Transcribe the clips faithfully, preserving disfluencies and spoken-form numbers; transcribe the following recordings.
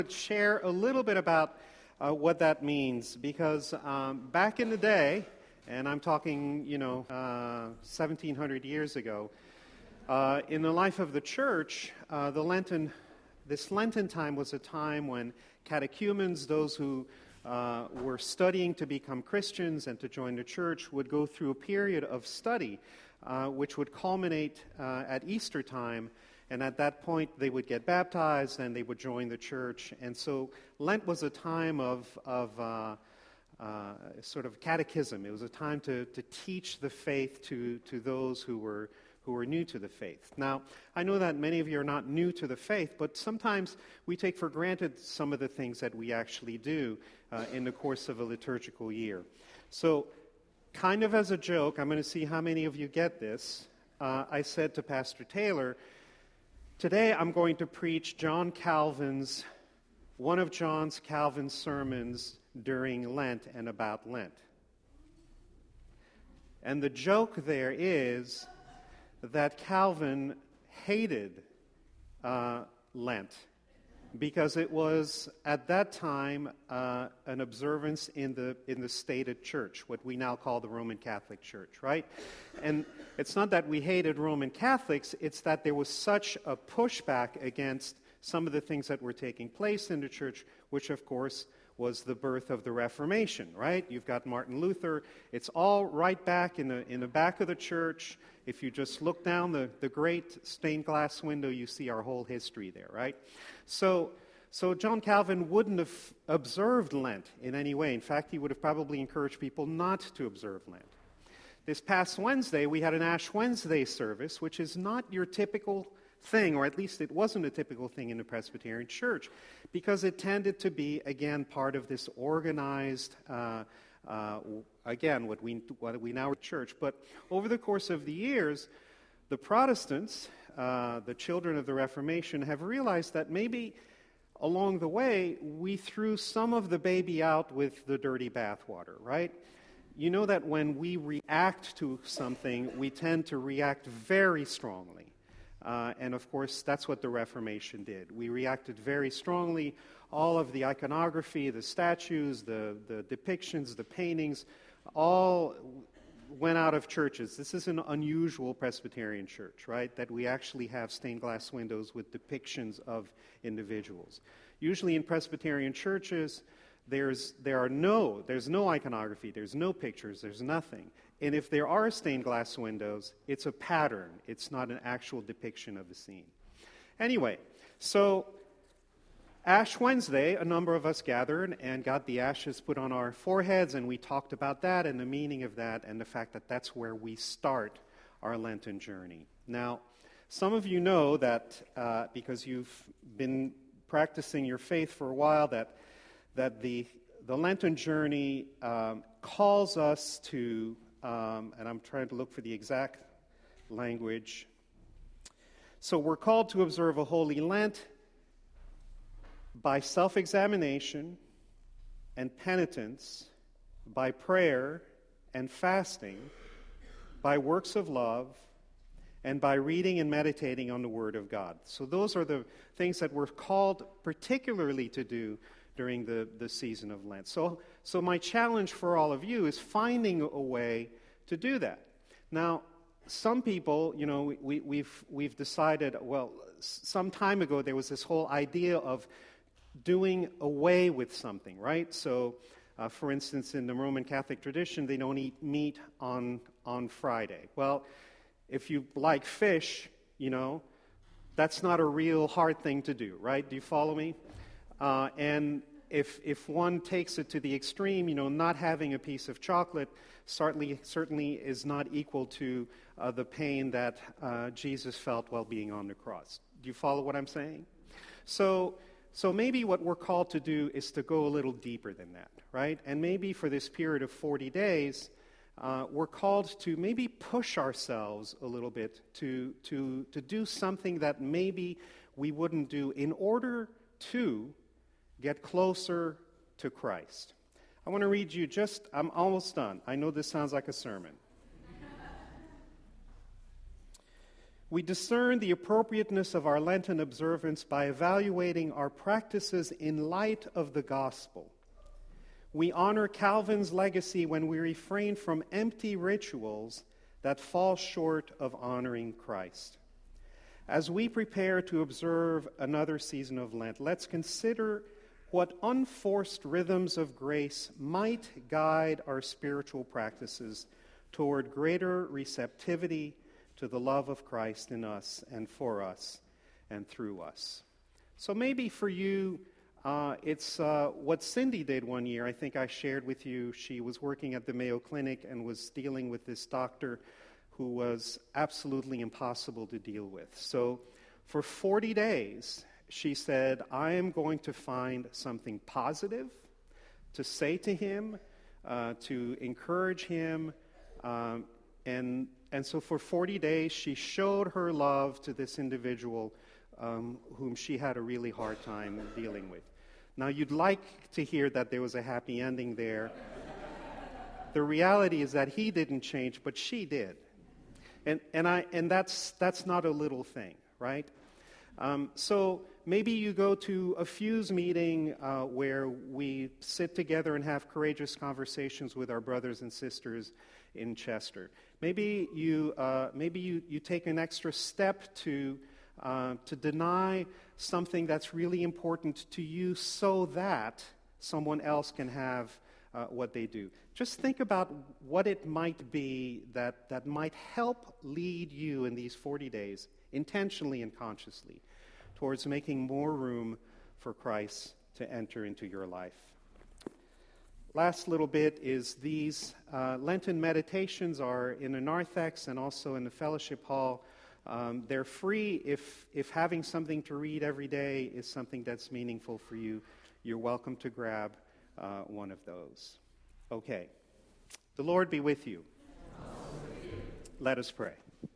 Share a little bit about uh, what that means, because um, back in the day, and I'm talking, you know, uh, seventeen hundred years ago, uh, in the life of the church, uh, the Lenten, this Lenten time was a time when catechumens, those who uh, were studying to become Christians and to join the church, would go through a period of study, uh, which would culminate uh, at Easter time. And at that point, they would get baptized and they would join the church. And so Lent was a time of, of uh, uh, sort of catechism. It was a time to, to teach the faith to, to those who were, who were new to the faith. Now, I know that many of you are not new to the faith, but sometimes we take for granted some of the things that we actually do uh, in the course of a liturgical year. So, kind of as a joke, I'm going to see how many of you get this. Uh, I said to Pastor Taylor, today I'm going to preach John Calvin's, one of John's Calvin's sermons during Lent and about Lent. And the joke there is that Calvin hated uh, Lent because it was at that time uh, an observance in the in the stated church, what we now call the Roman Catholic Church, right? And it's not that we hated Roman Catholics, it's that there was such a pushback against some of the things that were taking place in the church, which of course was the birth of the Reformation, right? You've got Martin Luther. It's all right back in the in the back of the church. If you just look down the, the great stained glass window, you see our whole history there, right? So, so John Calvin wouldn't have observed Lent in any way. In fact, he would have probably encouraged people not to observe Lent. This past Wednesday, we had an Ash Wednesday service, which is not your typical thing, or at least it wasn't a typical thing in the Presbyterian Church, because it tended to be, again, part of this organized, uh, uh, again, what we what we now are church. But over the course of the years, the Protestants, uh, the children of the Reformation, have realized that maybe along the way we threw some of the baby out with the dirty bathwater, right? You know that when we react to something, we tend to react very strongly. Uh, and of course, that's what the Reformation did. We reacted very strongly. All of the iconography, the statues, the, the depictions, the paintings, all went out of churches. This is an unusual Presbyterian church, right? That we actually have stained glass windows with depictions of individuals. Usually in Presbyterian churches, there's there are no there's no iconography, there's no pictures, there's nothing. And if there are stained glass windows, it's a pattern. It's not an actual depiction of the scene. Anyway, so Ash Wednesday, a number of us gathered and got the ashes put on our foreheads, and we talked about that and the meaning of that and the fact that that's where we start our Lenten journey. Now, some of you know that uh, because you've been practicing your faith for a while, that that the the Lenten journey um, calls us to, um, and I'm trying to look for the exact language. So we're called to observe a holy Lent by self-examination and penitence, by prayer and fasting, by works of love, and by reading and meditating on the Word of God. So those are the things that we're called particularly to do during the, the season of Lent. So, so my challenge for all of you is finding a way to do that. Now, some people, you know, we, we've we've decided, well, some time ago there was this whole idea of doing away with something, right? So, uh, for instance, in the Roman Catholic tradition, they don't eat meat on on Friday. Well, if you like fish, you know, that's not a real hard thing to do, right? Do you follow me? Uh, and if if one takes it to the extreme, you know, not having a piece of chocolate certainly certainly is not equal to uh, the pain that uh, Jesus felt while being on the cross. Do you follow what I'm saying? So so maybe what we're called to do is to go a little deeper than that, right? And maybe for this period of forty days, uh, we're called to maybe push ourselves a little bit to to to do something that maybe we wouldn't do in order to get closer to Christ. I want to read you just, I'm almost done. I know this sounds like a sermon. We discern the appropriateness of our Lenten observance by evaluating our practices in light of the gospel. We honor Calvin's legacy when we refrain from empty rituals that fall short of honoring Christ. As we prepare to observe another season of Lent, let's consider what unforced rhythms of grace might guide our spiritual practices toward greater receptivity to the love of Christ in us and for us and through us. So maybe for you, uh, it's uh, what Cindy did one year. I think I shared with you. She was working at the Mayo Clinic and was dealing with this doctor who was absolutely impossible to deal with. So for forty days, she said, I am going to find something positive to say to him, uh, to encourage him. Um, and, and so for forty days, she showed her love to this individual um, whom she had a really hard time dealing with. Now, you'd like to hear that there was a happy ending there. The reality is that he didn't change, but she did. And, and, I, and that's, that's not a little thing, right? Um, so maybe you go to a Fuse meeting uh, where we sit together and have courageous conversations with our brothers and sisters in Chester. Maybe you uh, maybe you, you take an extra step to uh, to deny something that's really important to you so that someone else can have uh, what they do. Just think about what it might be that, that might help lead you in these forty days, intentionally and consciously, towards making more room for Christ to enter into your life. Last little bit is these uh, Lenten meditations are in the narthex and also in the fellowship hall. Um, they're free. If, if having something to read every day is something that's meaningful for you, you're welcome to grab uh, one of those. Okay. The Lord be with you. With you. Let us pray.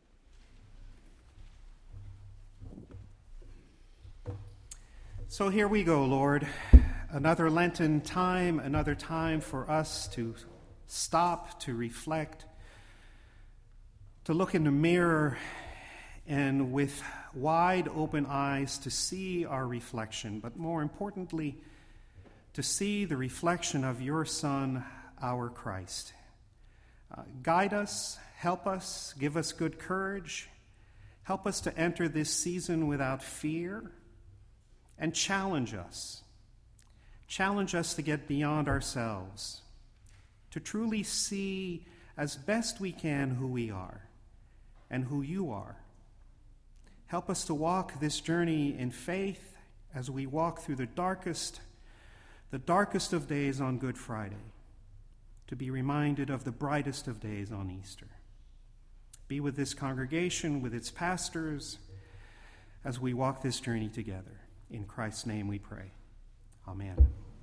So here we go, Lord. Another Lenten time, another time for us to stop, to reflect, to look in the mirror and with wide open eyes to see our reflection, but more importantly, to see the reflection of your Son, our Christ. Uh, guide us, help us, give us good courage, help us to enter this season without fear, and challenge us. Challenge us to get beyond ourselves, to truly see as best we can who we are and who you are. Help us to walk this journey in faith as we walk through the darkest, the darkest of days on Good Friday, to be reminded of the brightest of days on Easter. Be with this congregation, with its pastors, as we walk this journey together. In Christ's name we pray. Amen.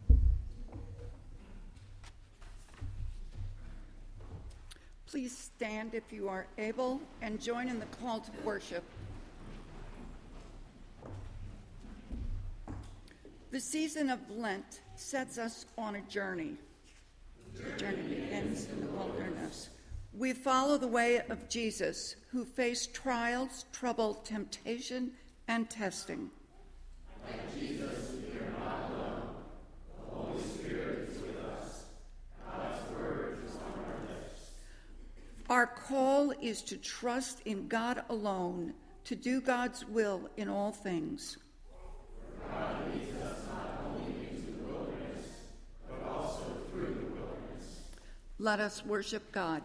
Please stand if you are able and join in the call to worship. The season of Lent sets us on a journey. The journey begins in the wilderness. We follow the way of Jesus, who faced trials, trouble, temptation, and testing. Like Jesus, we are not alone. The Holy Spirit is with us. God's word is on our lips. Our call is to trust in God alone, to do God's will in all things. For God leads us not only into the wilderness, but also through the wilderness. Let us worship God.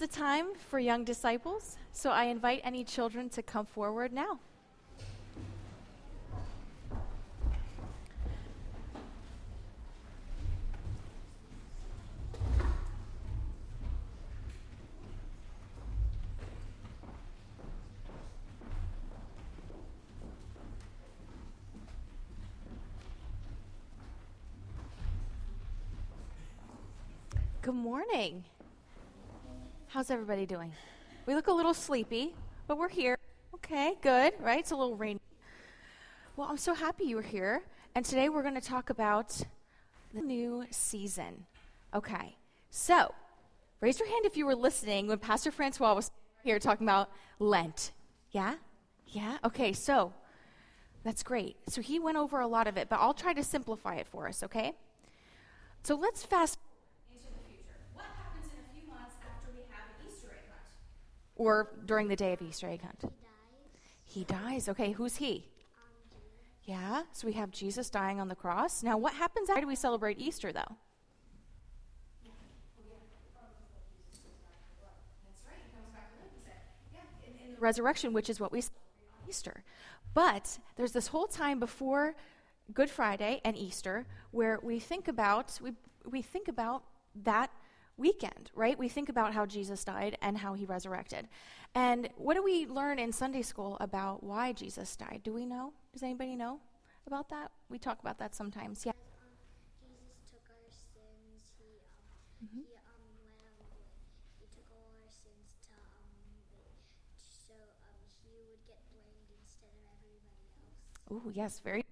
time for young disciples, so I invite any children to come forward now. Good morning. How's everybody doing? We look a little sleepy, but we're here. Okay, good, right? It's a little rainy. Well, I'm so happy you were here. And today we're going to talk about the new season. Okay, so raise your hand if you were listening when Pastor Francois was here talking about Lent. Yeah? Yeah? Okay, so that's great. So he went over a lot of it, but I'll try to simplify it for us, okay? So let's fast or during the day of Easter egg hunt? He dies. He dies. Okay, who's he? Um, yeah, so we have Jesus dying on the cross. Now, what happens? Why do we celebrate Easter, though? That's right. He comes back to life. Yeah, in, in the resurrection, which is what we celebrate on Easter. But there's this whole time before Good Friday and Easter where we think about we we think about that weekend, right? We think about how Jesus died and how he resurrected. And what do we learn in Sunday school about why Jesus died? Do we know? Does anybody know about that? We talk about that sometimes. Yeah. Um, Jesus took our sins. He um, mm-hmm. he um went on he took all our sins to um so um he would get blamed instead of everybody else. Oh yes, very.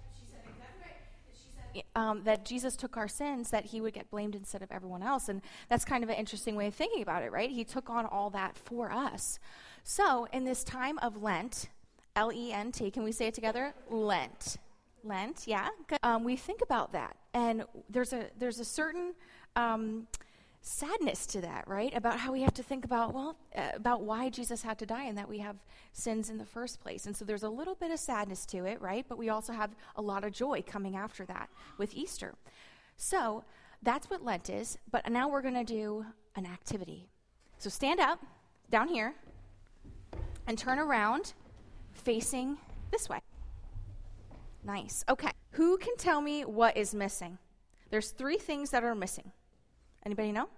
Um, that Jesus took our sins, that he would get blamed instead of everyone else. And that's kind of an interesting way of thinking about it, right? He took on all that for us. So in this time of Lent, L E N T, can we say it together? Lent. Lent, yeah. Um, we think about that. And there's a there's a certain um, sadness to that, right? About how we have to think about, well, uh, about why Jesus had to die and that we have sins in the first place. And so there's a little bit of sadness to it, right? But we also have a lot of joy coming after that with Easter. So that's what Lent is. But now we're going to do an activity. So stand up down here and turn around facing this way. Nice. Okay. Who can tell me what is missing? There's three things that are missing. Anybody know? Um,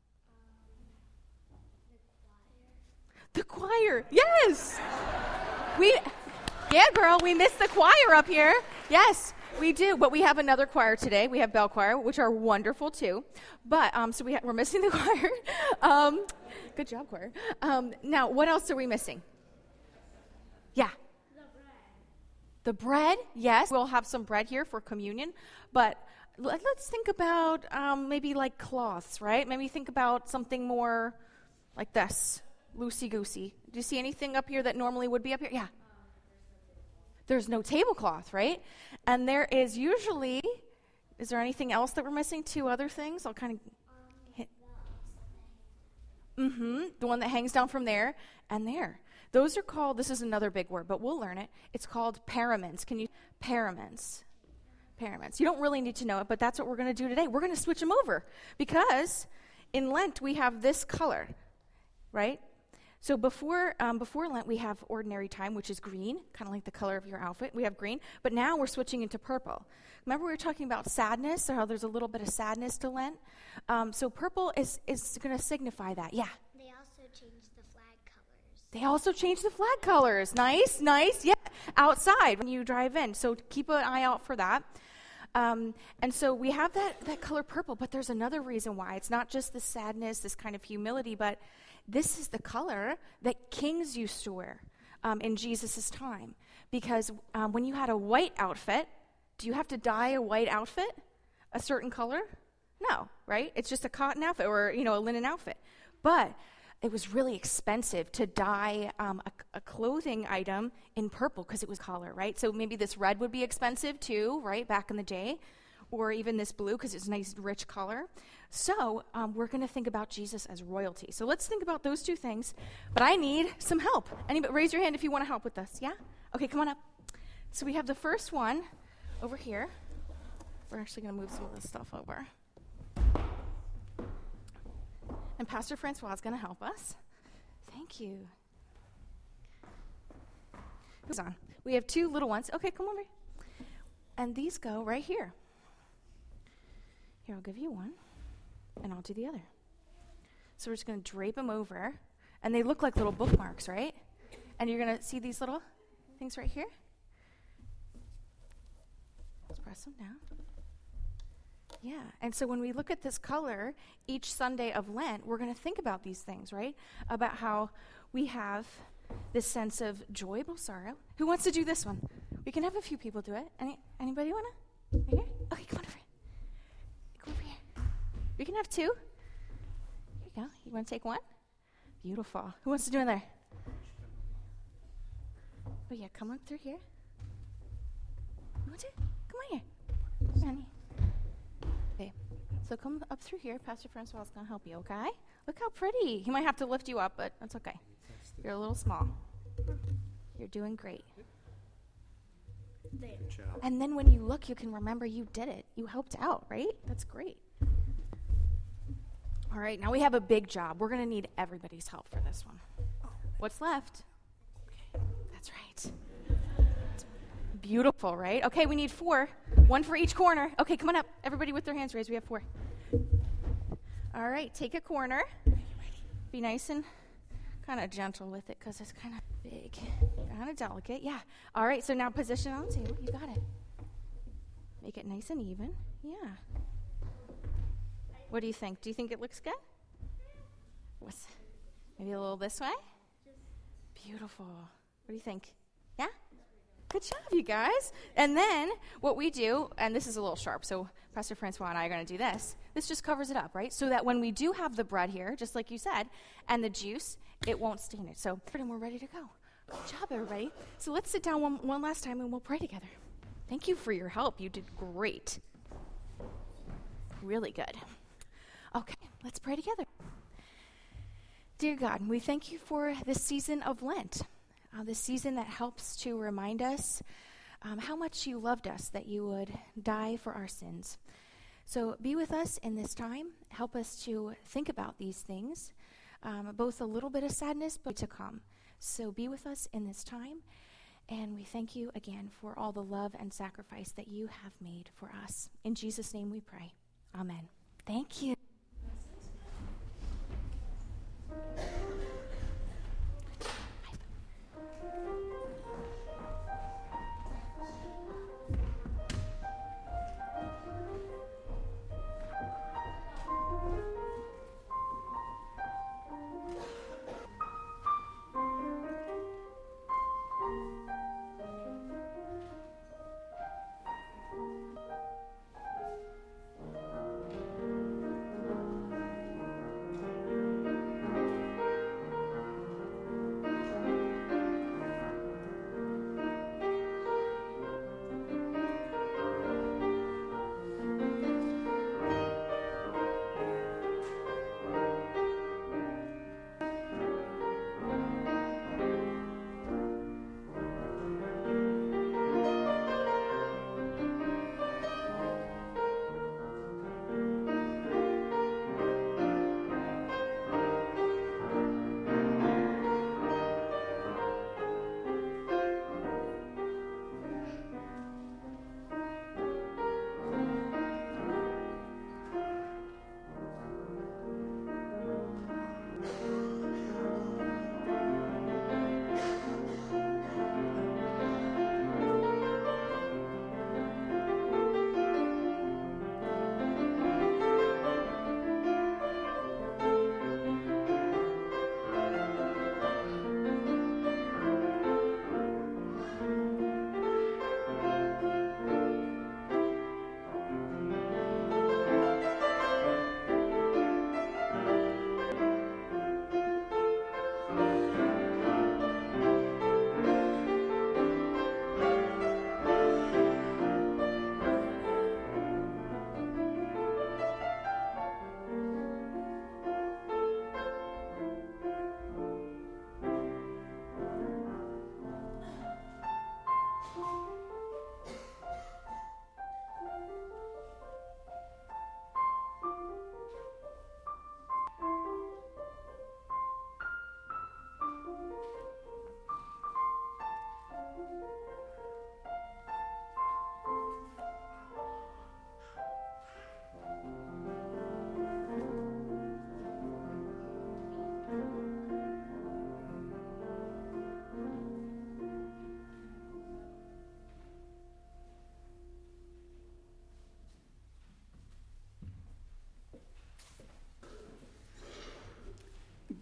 the choir. The choir. Yes. we, yeah, girl, we missed the choir up here. Yes, we do. But we have another choir today. We have bell choir, which are wonderful too. But um, so we ha- we're missing the choir. um, good job, choir. Um, now, what else are we missing? Yeah. The bread. The bread. Yes, we'll have some bread here for communion, but. Let's think about um, maybe like cloths, right? Maybe think about something more like this, loosey-goosey. Do you see anything up here that normally would be up here? Yeah. Um, there's no tablecloth, right? And there is usually, is there anything else that we're missing? Two other things? I'll kind of hit. Mm-hmm. The one that hangs down from there and there. Those are called, this is another big word, but we'll learn it. It's called paraments. Can you, paraments. Paraments. You don't really need to know it, but that's what we're going to do today. We're going to switch them over because in Lent we have this color, right? So before um, before Lent we have ordinary time, which is green, kind of like the color of your outfit. We have green, but now we're switching into purple. Remember we were talking about sadness, or how there's a little bit of sadness to Lent? Um, so purple is, is going to signify that. Yeah. They also changed the flag colors. They also changed the flag colors. Nice, nice. Yeah, outside when you drive in. So keep an eye out for that. Um, and so we have that, that color purple, but there's another reason why. It's not just the sadness, this kind of humility, but this is the color that kings used to wear um, in Jesus' time. Because um, when you had a white outfit, do you have to dye a white outfit a certain color? No, right? It's just a cotton outfit or, you know, a linen outfit. But it was really expensive to dye um, a, a clothing item in purple because it was color, right? So maybe this red would be expensive too, right, back in the day, or even this blue because it's a nice, rich color. So um, we're going to think about Jesus as royalty. So let's think about those two things. But I need some help. Anybody, raise your hand if you want to help with this. Yeah? Okay, come on up. So we have the first one over here. We're actually going to move some of this stuff over. and Pastor Francois is going to help us. Thank you. Who's on? We have two little ones. Okay, come over. And these go right here. Here, I'll give you one, and I'll do the other. So we're just going to drape them over, and they look like little bookmarks, right? And you're going to see these little things right here. Let's press them down. Yeah, and so when we look at this color each Sunday of Lent, we're going to think about these things, right? About how we have this sense of joy, but sorrow. Who wants to do this one? We can have a few people do it. Any anybody want to? Right here? Okay, come on over here. Come over here. We can have two. Here you go. You want to take one? Beautiful. Who wants to do it there? Oh yeah, come on through here. You want to? Come on here. Honey. Okay, so come up through here. Pastor Francois is going to help you, okay? Look how pretty. He might have to lift you up, but that's okay. You're a little small. You're doing great. Good job. And then when you look, you can remember you did it. You helped out, right? That's great. All right, now we have a big job. We're going to need everybody's help for this one. What's left? Okay, that's right. Beautiful, right? Okay, we need four. One for each corner. Okay, come on up. Everybody with their hands raised. We have four. All right, take a corner. Be nice and kind of gentle with it because it's kind of big. Kind of delicate. Yeah. All right, so now position on the table. You got it. Make it nice and even. Yeah. What do you think? Do you think it looks good? What's, maybe a little this way? Beautiful. What do you think? Yeah? Good job, you guys. And then what we do, and this is a little sharp, so Pastor Francois and I are going to do this. This just covers it up, right? So that when we do have the bread here, just like you said, and the juice, it won't stain it. So, and we're ready to go. Good job, everybody. So let's sit down one, one last time and we'll pray together. Thank you for your help. You did great. Really good. Okay, let's pray together. Dear God, we thank you for this season of Lent. Uh, the season that helps to remind us um, how much you loved us, that you would die for our sins. So be with us in this time. Help us to think about these things, um, both a little bit of sadness, but to come. So be with us in this time, and we thank you again for all the love and sacrifice that you have made for us. In Jesus' name we pray. Amen. Thank you.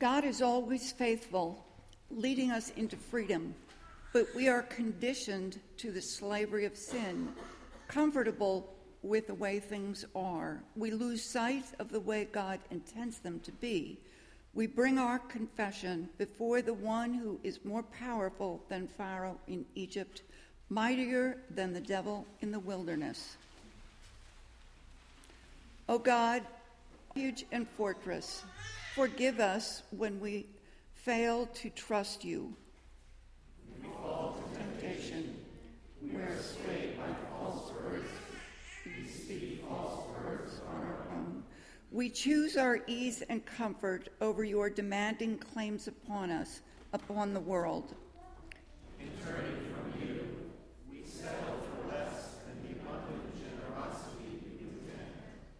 God is always faithful, leading us into freedom, but we are conditioned to the slavery of sin, comfortable with the way things are. We lose sight of the way God intends them to be. We bring our confession before the one who is more powerful than Pharaoh in Egypt, mightier than the devil in the wilderness. O God, refuge and fortress, forgive us when we fail to trust you. We fall to temptation. We are swayed by false words. We speak false words on our own. We choose our ease and comfort over your demanding claims upon us, upon the world. In turning from you, we settle for less than the abundant generosity you intend.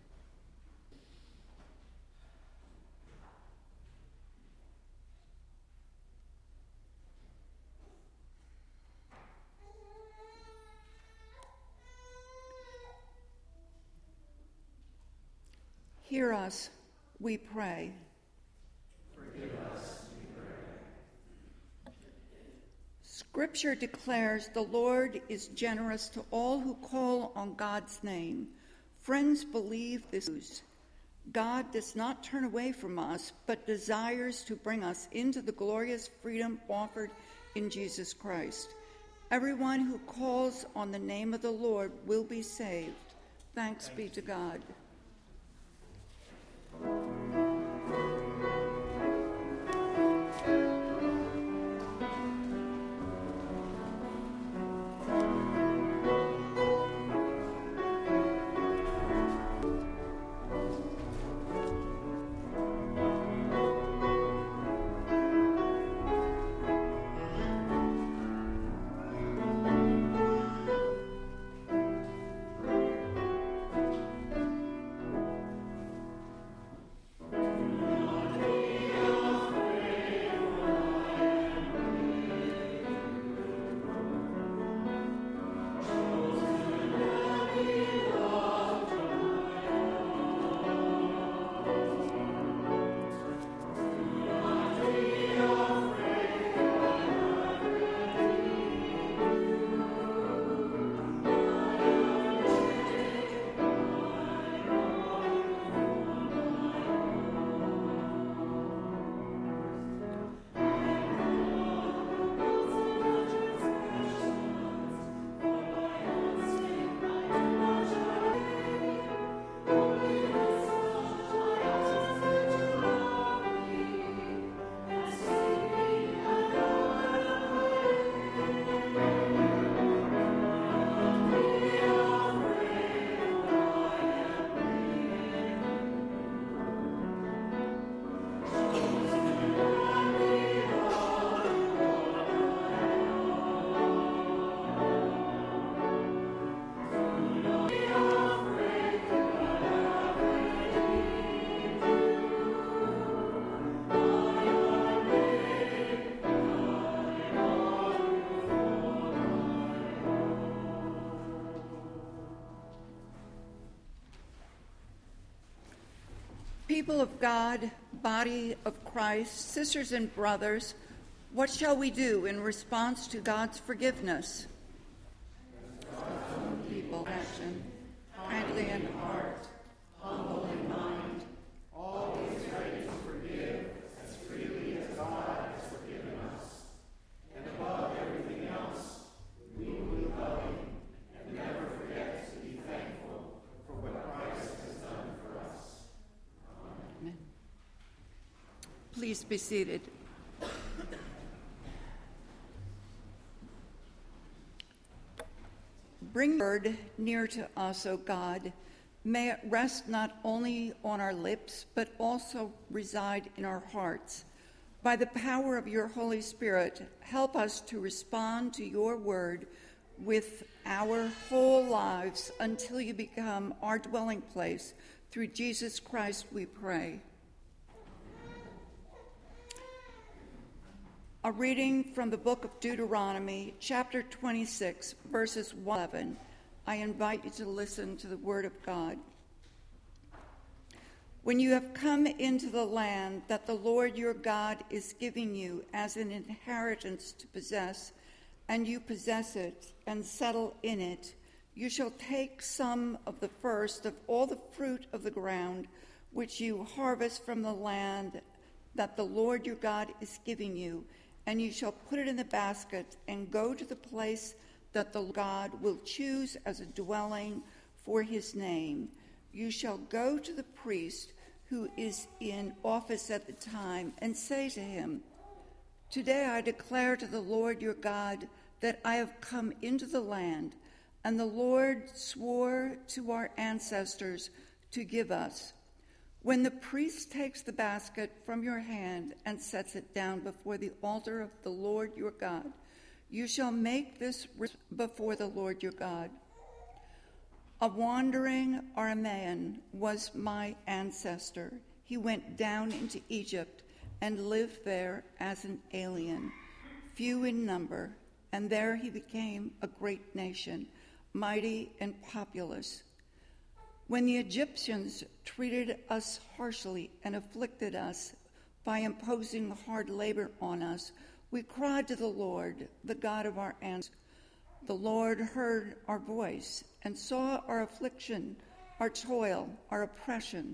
Hear us, we pray. Forgive us, we pray. Scripture declares the Lord is generous to all who call on God's name. Friends, believe this news. God does not turn away from us, but desires to bring us into the glorious freedom offered in Jesus Christ. Everyone who calls on the name of the Lord will be saved. Thanks be to God. People of God, body of Christ, sisters and brothers, what shall we do in response to God's forgiveness? People, action, kindly in heart, humble in mind, always ready to forgive as freely as God has forgiven us. And above everything else, we will be loving and never forget to be thankful for what Christ has done for us. Amen. Please be seated. Bring your word near to us, O God. May it rest not only on our lips, but also reside in our hearts. By the power of your Holy Spirit, help us to respond to your word with our whole lives until you become our dwelling place. Through Jesus Christ we pray. A reading from the book of Deuteronomy, chapter twenty-six, verses one to eleven. I invite you to listen to the word of God. When you have come into the land that the Lord your God is giving you as an inheritance to possess, and you possess it and settle in it, you shall take some of the first of all the fruit of the ground which you harvest from the land that the Lord your God is giving you, and you shall put it in the basket and go to the place that the God will choose as a dwelling for his name. You shall go to the priest who is in office at the time and say to him, today I declare to the Lord your God that I have come into the land, and the Lord swore to our ancestors to give us. When the priest takes the basket from your hand and sets it down before the altar of the Lord your God, you shall make this before the Lord your God. A wandering Aramean was my ancestor. He went down into Egypt and lived there as an alien, few in number, and there he became a great nation, mighty and populous. When the Egyptians treated us harshly and afflicted us by imposing hard labor on us, we cried to the Lord, the God of our ancestors. The Lord heard our voice and saw our affliction, our toil, our oppression.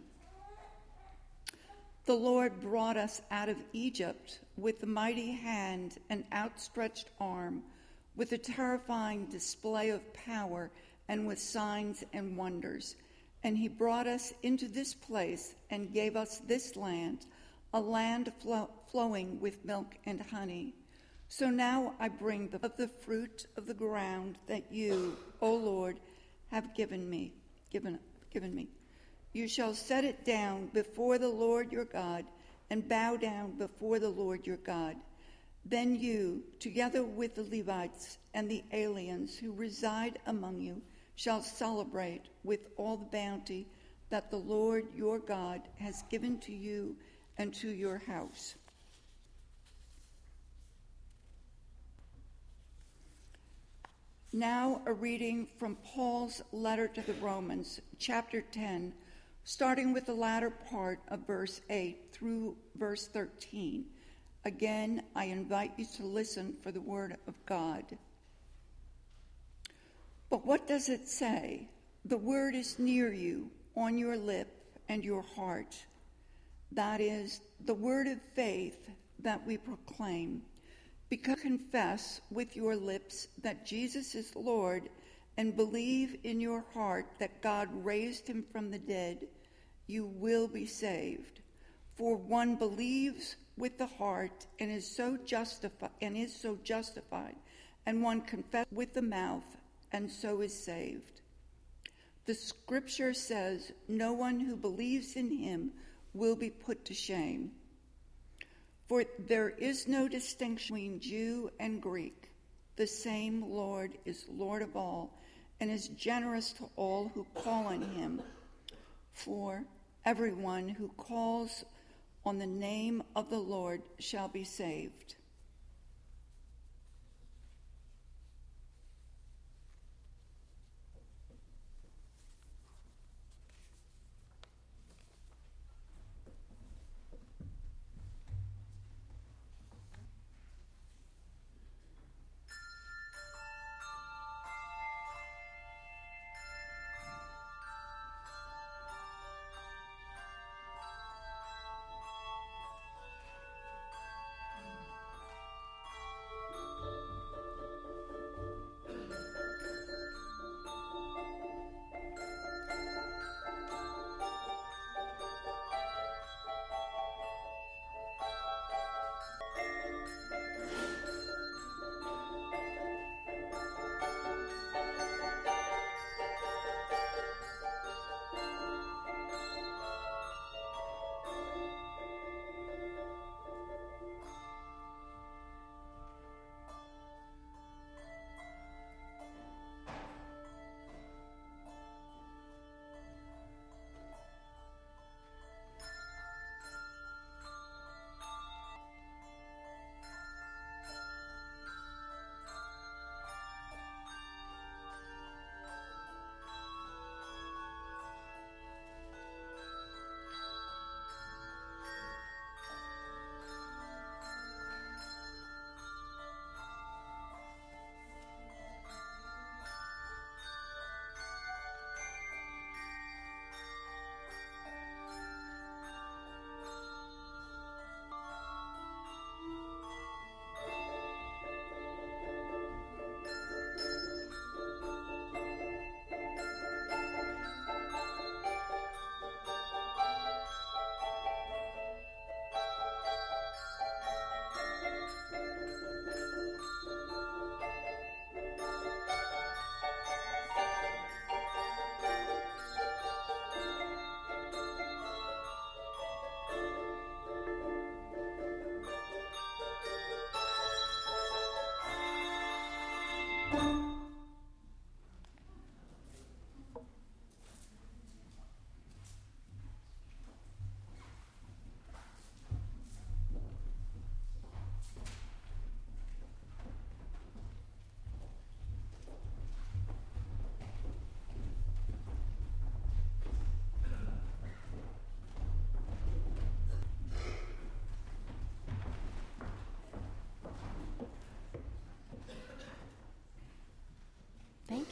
The Lord brought us out of Egypt with a mighty hand and outstretched arm, with a terrifying display of power and with signs and wonders. And he brought us into this place and gave us this land, a land flow- flowing with milk and honey. So now I bring the, of the fruit of the ground that you, O Lord, have given me, given, given me. You shall set it down before the Lord your God and bow down before the Lord your God. Then you, together with the Levites and the aliens who reside among you, shall celebrate with all the bounty that the Lord your God has given to you and to your house. Now a reading from Paul's letter to the Romans, chapter ten, starting with the latter part of verse eight through verse thirteen. Again, I invite you to listen for the word of God. But what does it say? The word is near you, on your lip and your heart. That is, the word of faith that we proclaim. Because confess with your lips that Jesus is Lord and believe in your heart that God raised him from the dead, you will be saved. For one believes with the heart and is so justified and is so justified, and one confesses with the mouth and so is saved. The scripture says, no one who believes in him will be put to shame. For there is no distinction between Jew and Greek. The same Lord is Lord of all and is generous to all who call on him. For everyone who calls on the name of the Lord shall be saved.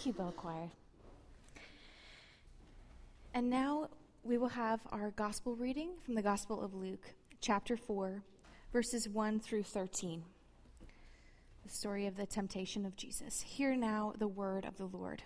Thank you, Bell Choir. And now we will have our gospel reading from the Gospel of Luke, chapter four, verses one through thirteen. The story of the temptation of Jesus. Hear now the word of the Lord.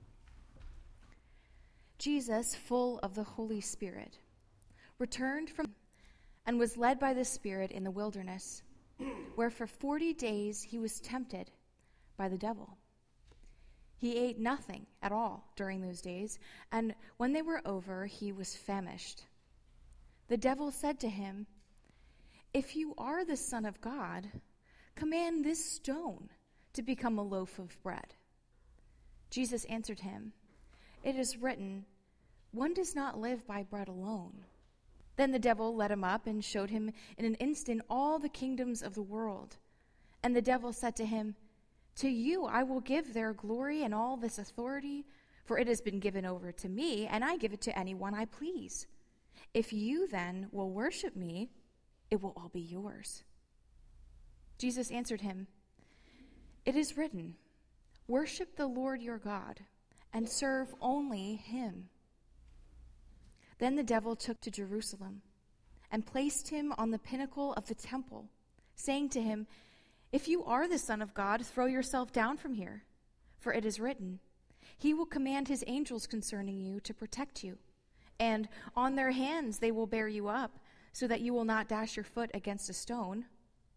Jesus, full of the Holy Spirit, returned from and was led by the Spirit in the wilderness, where for forty days he was tempted by the devil. He ate nothing at all during those days, and when they were over, he was famished. The devil said to him, "If you are the Son of God, command this stone to become a loaf of bread." Jesus answered him, "It is written, 'One does not live by bread alone.'" Then the devil led him up and showed him in an instant all the kingdoms of the world. And the devil said to him, "To you I will give their glory and all this authority, for it has been given over to me, and I give it to anyone I please. If you then will worship me, it will all be yours." Jesus answered him, "It is written, 'Worship the Lord your God, and serve only him.'" Then the devil took to Jerusalem and placed him on the pinnacle of the temple, saying to him, "If you are the Son of God, throw yourself down from here. For it is written, 'He will command his angels concerning you to protect you, and on their hands they will bear you up, so that you will not dash your foot against a stone.'"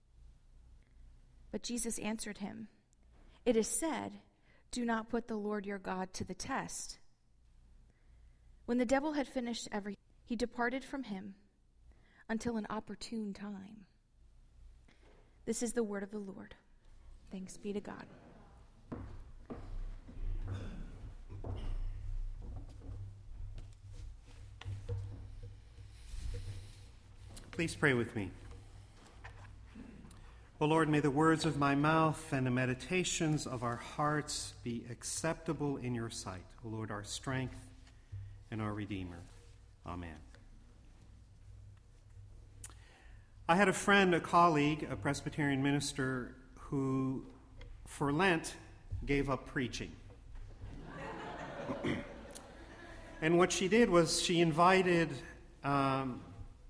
But Jesus answered him, "It is said, 'Do not put the Lord your God to the test.'" When the devil had finished everything, he departed from him until an opportune time. This is the word of the Lord. Thanks be to God. Please pray with me. O Lord, may the words of my mouth and the meditations of our hearts be acceptable in your sight. O Lord, our strength and our Redeemer. Amen. I had a friend, a colleague, a Presbyterian minister, who, for Lent, gave up preaching. And what she did was she invited um,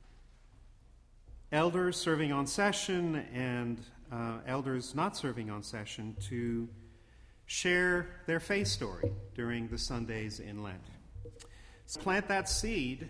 elders serving on session and uh, elders not serving on session to share their faith story during the Sundays in Lent. So plant that seed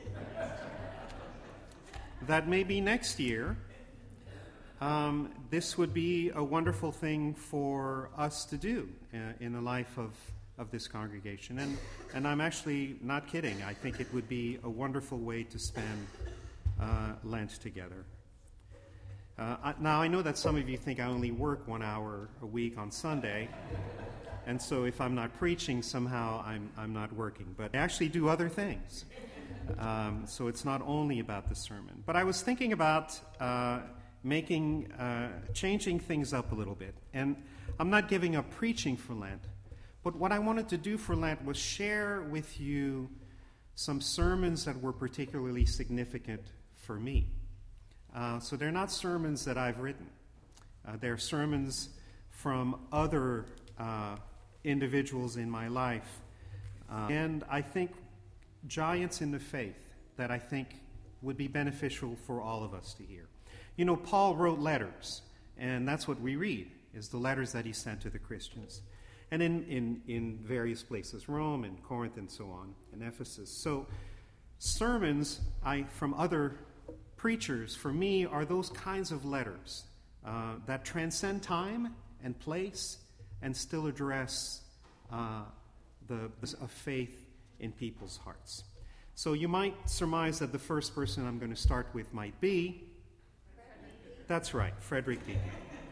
that maybe next year um, this would be a wonderful thing for us to do uh, in the life of, of this congregation. And, and I'm actually not kidding. I think it would be a wonderful way to spend uh, Lent together. Uh, I, now, I know that some of you think I only work one hour a week on Sunday. And so if I'm not preaching, somehow I'm I'm not working. But I actually do other things. Um, so it's not only about the sermon. But I was thinking about uh, making, uh, changing things up a little bit. And I'm not giving up preaching for Lent. But what I wanted to do for Lent was share with you some sermons that were particularly significant for me. Uh, so they're not sermons that I've written. Uh, they're sermons from other uh individuals in my life, uh, and I think giants in the faith that I think would be beneficial for all of us to hear. You know, Paul wrote letters, and that's what we read, is the letters that he sent to the Christians, and in, in, in various places, Rome and Corinth and so on, and Ephesus. So sermons I from other preachers, for me, are those kinds of letters uh, that transcend time and place and still address uh, the of faith in people's hearts. So you might surmise that the first person I'm going to start with might be... That's right, Frederick Beaton.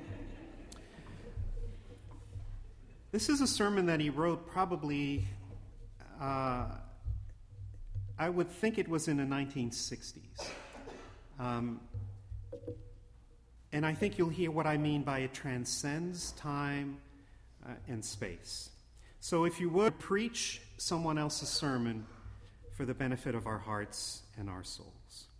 This is a sermon that he wrote probably, uh, I would think it was in the nineteen sixties. Um, and I think you'll hear what I mean by it transcends time Uh, and space. So if you would, preach someone else's sermon for the benefit of our hearts and our souls.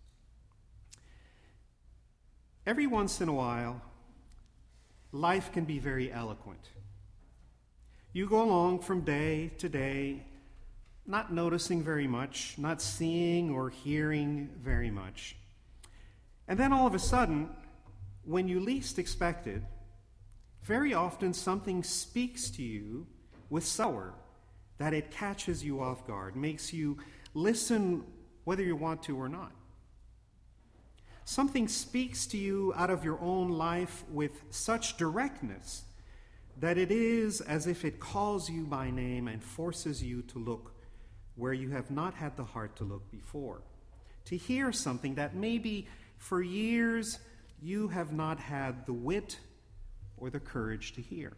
Every once in a while, life can be very eloquent. You go along from day to day, not noticing very much, not seeing or hearing very much. And then all of a sudden, when you least expect it, very often something speaks to you with sour that it catches you off guard, makes you listen whether you want to or not. Something speaks to you out of your own life with such directness that it is as if it calls you by name and forces you to look where you have not had the heart to look before, to hear something that maybe for years you have not had the wit or the courage to hear.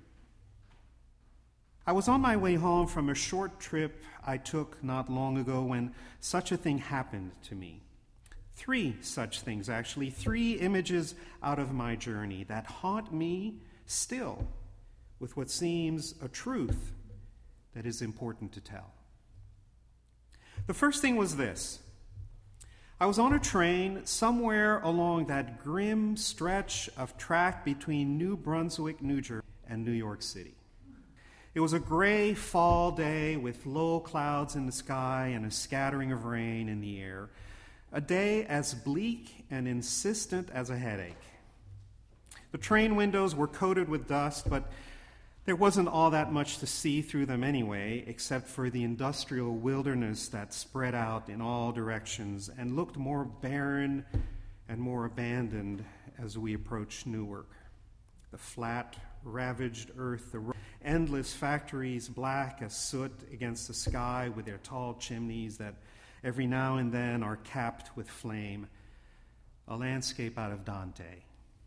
I was on my way home from a short trip I took not long ago when such a thing happened to me. Three such things, actually, three images out of my journey that haunt me still with what seems a truth that is important to tell. The first thing was this. I was on a train somewhere along that grim stretch of track between New Brunswick, New Jersey, and New York City. It was a gray fall day with low clouds in the sky and a scattering of rain in the air, a day as bleak and insistent as a headache. The train windows were coated with dust, but there wasn't all that much to see through them anyway, except for the industrial wilderness that spread out in all directions and looked more barren and more abandoned as we approached Newark. The flat, ravaged earth, the endless factories black as soot against the sky with their tall chimneys that every now and then are capped with flame, a landscape out of Dante.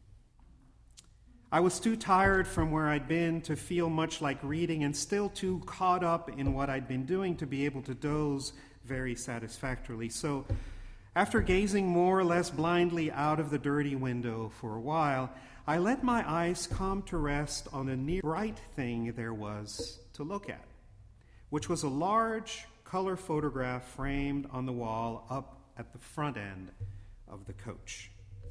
I was too tired from where I'd been to feel much like reading and still too caught up in what I'd been doing to be able to doze very satisfactorily. So after gazing more or less blindly out of the dirty window for a while, I let my eyes come to rest on a near bright thing there was to look at, which was a large color photograph framed on the wall up at the front end of the coach.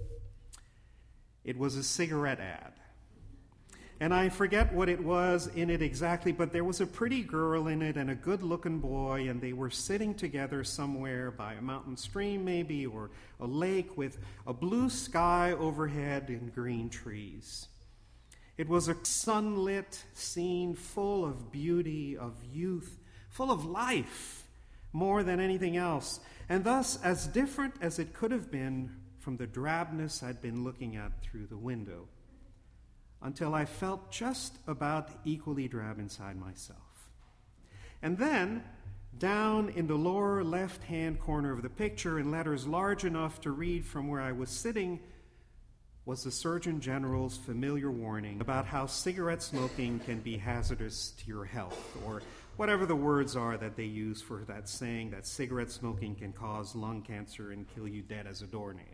It was a cigarette ad. And I forget what it was in it exactly, but there was a pretty girl in it and a good-looking boy, and they were sitting together somewhere by a mountain stream maybe, or a lake with a blue sky overhead and green trees. It was a sunlit scene full of beauty, of youth, full of life, more than anything else, and thus as different as it could have been from the drabness I'd been looking at through the window, until I felt just about equally drab inside myself. And then, down in the lower left-hand corner of the picture, in letters large enough to read from where I was sitting, was the Surgeon General's familiar warning about how cigarette smoking can be hazardous to your health, or whatever the words are that they use for that saying that cigarette smoking can cause lung cancer and kill you dead as a doornail.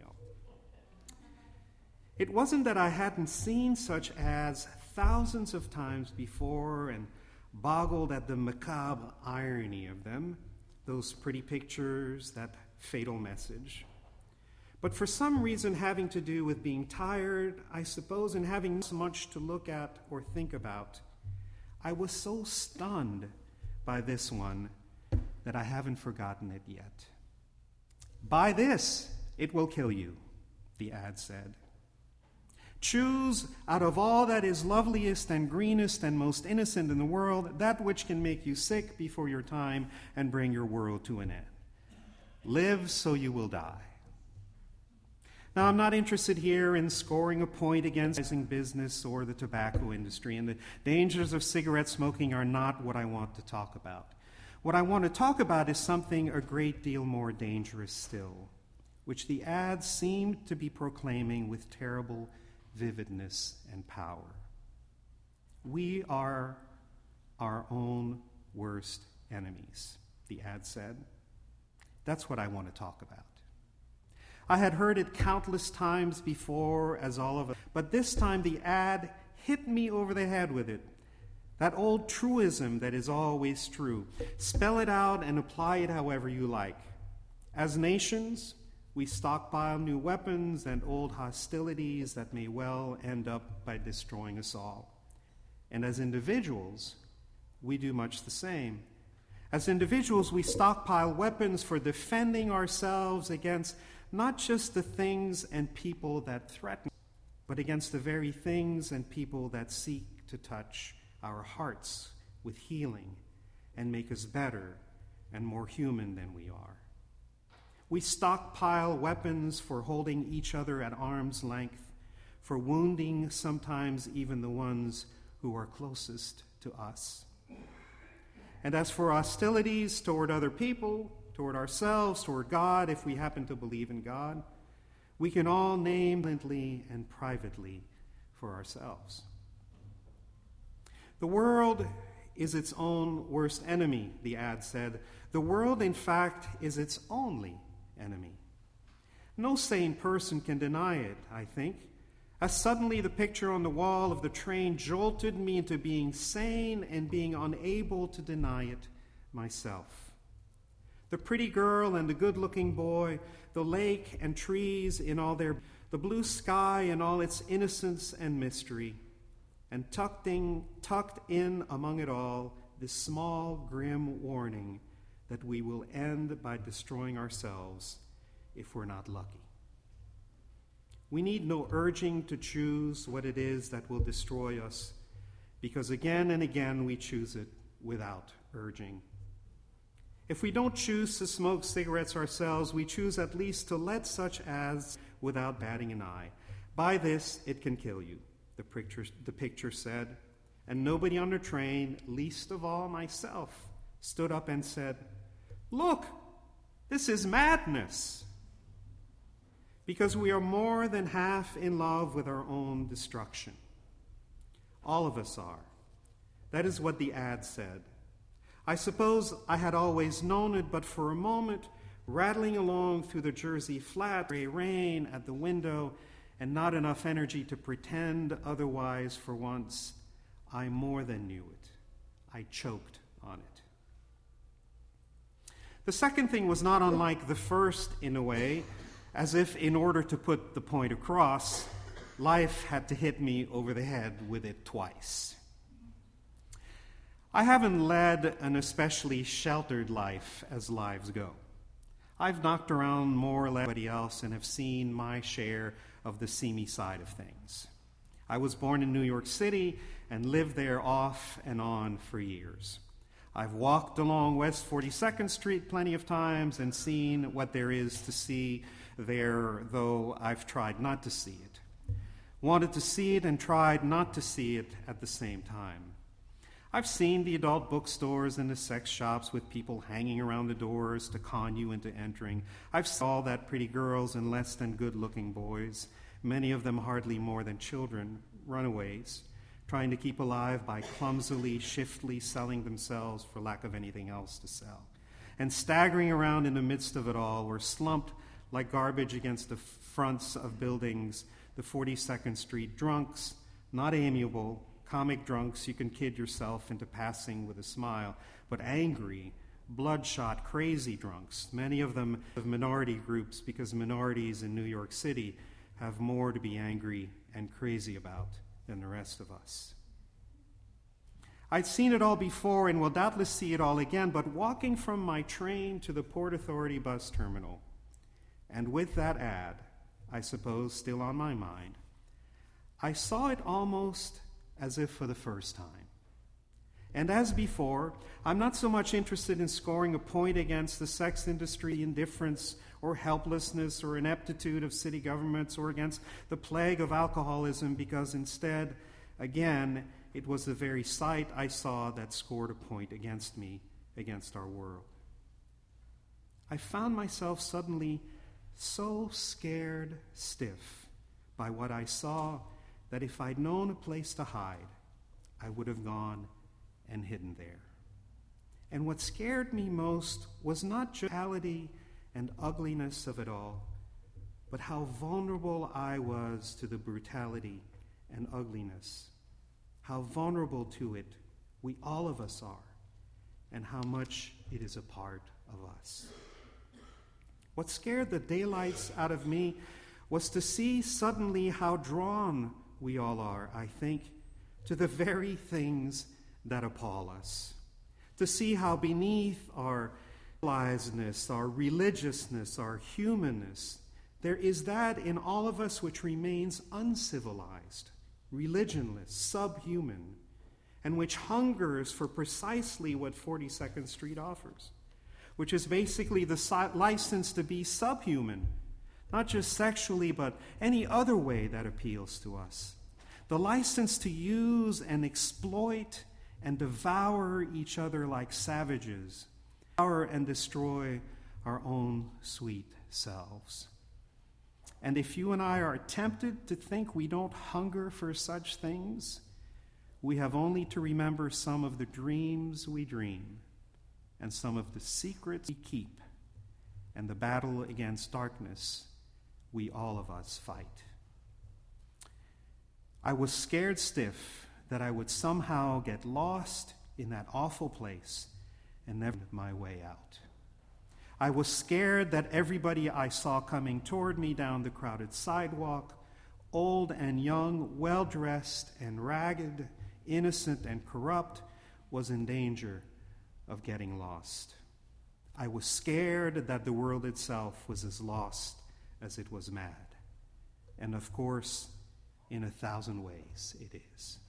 It wasn't that I hadn't seen such ads thousands of times before and boggled at the macabre irony of them, those pretty pictures, that fatal message. But for some reason having to do with being tired, I suppose, and having so much to look at or think about, I was so stunned by this one that I haven't forgotten it yet. Buy this, it will kill you, the ad said. Choose out of all that is loveliest and greenest and most innocent in the world that which can make you sick before your time and bring your world to an end. Live so you will die. Now, I'm not interested here in scoring a point against business or the tobacco industry, and the dangers of cigarette smoking are not what I want to talk about. What I want to talk about is something a great deal more dangerous still, which the ads seemed to be proclaiming with terrible vividness and power. We are our own worst enemies, the ad said. That's what I want to talk about. I had heard it countless times before, as all of us, but this time the ad hit me over the head with it. That old truism that is always true. Spell it out and apply it however you like. As nations, we stockpile new weapons and old hostilities that may well end up by destroying us all. And as individuals, we do much the same. As individuals, we stockpile weapons for defending ourselves against not just the things and people that threaten, but against the very things and people that seek to touch our hearts with healing and make us better and more human than we are. We stockpile weapons for holding each other at arm's length, for wounding sometimes even the ones who are closest to us. And as for hostilities toward other people, toward ourselves, toward God, if we happen to believe in God, we can all name silently and privately for ourselves. The world is its own worst enemy, the ad said. The world, in fact, is its only enemy. No sane person can deny it, I think, as suddenly the picture on the wall of the train jolted me into being sane and being unable to deny it myself. The pretty girl and the good-looking boy, the lake and trees in all their, the blue sky in all its innocence and mystery, and tucked in, tucked in among it all this small, grim warning that we will end by destroying ourselves if we're not lucky. We need no urging to choose what it is that will destroy us, because again and again we choose it without urging. If we don't choose to smoke cigarettes ourselves, we choose at least to let such ads without batting an eye. By this, it can kill you, the picture, the picture said. And nobody on the train, least of all myself, stood up and said, "Look, this is madness." Because we are more than half in love with our own destruction. All of us are. That is what the ad said. I suppose I had always known it, but for a moment, rattling along through the Jersey flat, gray rain at the window, and not enough energy to pretend otherwise for once, I more than knew it. I choked on it. The second thing was not unlike the first in a way, as if in order to put the point across, life had to hit me over the head with it twice. I haven't led an especially sheltered life as lives go. I've knocked around more or less than anybody else and have seen my share of the seamy side of things. I was born in New York City and lived there off and on for years. I've walked along West forty-second Street plenty of times and seen what there is to see there, though I've tried not to see it. Wanted to see it and tried not to see it at the same time. I've seen the adult bookstores and the sex shops with people hanging around the doors to con you into entering. I've seen all that pretty girls and less than good-looking boys, many of them hardly more than children, runaways, trying to keep alive by clumsily, shiftily selling themselves for lack of anything else to sell. And staggering around in the midst of it all were slumped like garbage against the fronts of buildings, the forty-second Street drunks, not amiable, comic drunks you can kid yourself into passing with a smile, but angry, bloodshot, crazy drunks, many of them of minority groups, because minorities in New York City have more to be angry and crazy about than the rest of us. I'd seen it all before and will doubtless see it all again, but walking from my train to the Port Authority bus terminal, and with that ad, I suppose, still on my mind, I saw it almost as if for the first time. And as before, I'm not so much interested in scoring a point against the sex industry indifference or helplessness or ineptitude of city governments or against the plague of alcoholism, because instead, again, it was the very sight I saw that scored a point against me, against our world. I found myself suddenly so scared stiff by what I saw that if I'd known a place to hide, I would have gone and hidden there. And what scared me most was not just the brutality and ugliness of it all, but how vulnerable I was to the brutality and ugliness, how vulnerable to it we all of us are, and how much it is a part of us. What scared the daylights out of me was to see suddenly how drawn we all are, I think, to the very things that appall us, to see how beneath our civilizedness, our religiousness, our humanness, there is that in all of us which remains uncivilized, religionless, subhuman, and which hungers for precisely what forty-second Street offers, which is basically the si- license to be subhuman, not just sexually, but any other way that appeals to us. The license to use and exploit and devour each other like savages, devour and destroy our own sweet selves. And if you and I are tempted to think we don't hunger for such things, we have only to remember some of the dreams we dream and some of the secrets we keep and the battle against darkness we all of us fight. I was scared stiff that I would somehow get lost in that awful place and never find my way out. I was scared that everybody I saw coming toward me down the crowded sidewalk, old and young, well-dressed and ragged, innocent and corrupt, was in danger of getting lost. I was scared that the world itself was as lost as it was mad. And of course, in a thousand ways it is.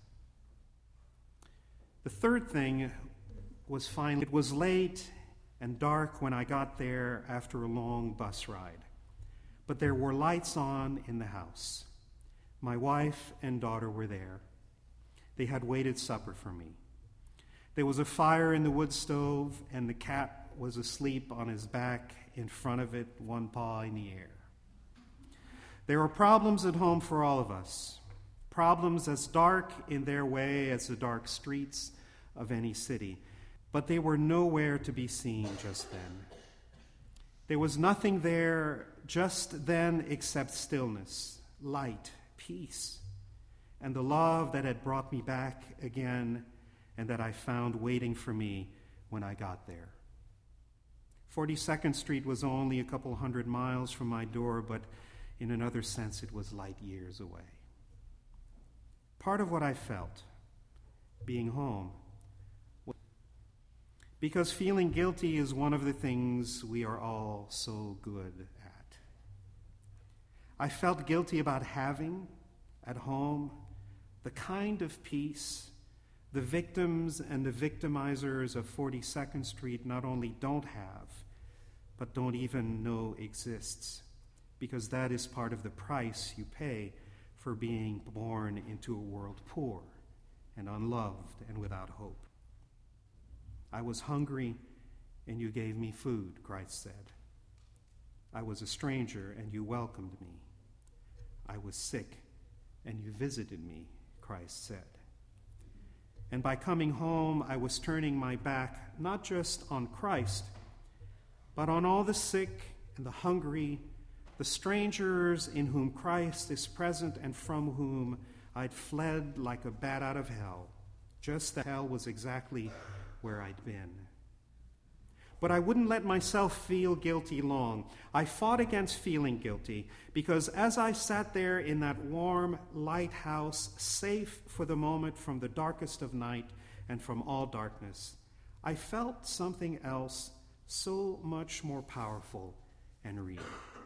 The third thing was finally, it was late and dark when I got there after a long bus ride. But there were lights on in the house. My wife and daughter were there. They had waited supper for me. There was a fire in the wood stove, and the cat was asleep on his back in front of it, one paw in the air. There were problems at home for all of us, problems as dark in their way as the dark streets of any city. But they were nowhere to be seen just then. There was nothing there just then except stillness, light, peace, and the love that had brought me back again and that I found waiting for me when I got there. forty-second Street was only a couple hundred miles from my door, but in another sense it was light years away. Part of what I felt, being home, because feeling guilty is one of the things we are all so good at. I felt guilty about having, at home, the kind of peace the victims and the victimizers of forty-second Street not only don't have, but don't even know exists, because that is part of the price you pay for being born into a world poor and unloved and without hope. I was hungry, and you gave me food, Christ said. I was a stranger, and you welcomed me. I was sick, and you visited me, Christ said. And by coming home, I was turning my back not just on Christ, but on all the sick and the hungry, the strangers in whom Christ is present and from whom I'd fled like a bat out of hell, just that hell was exactly where I'd been. But I wouldn't let myself feel guilty long. I fought against feeling guilty because as I sat there in that warm lighthouse, safe for the moment from the darkest of night and from all darkness, I felt something else so much more powerful and real.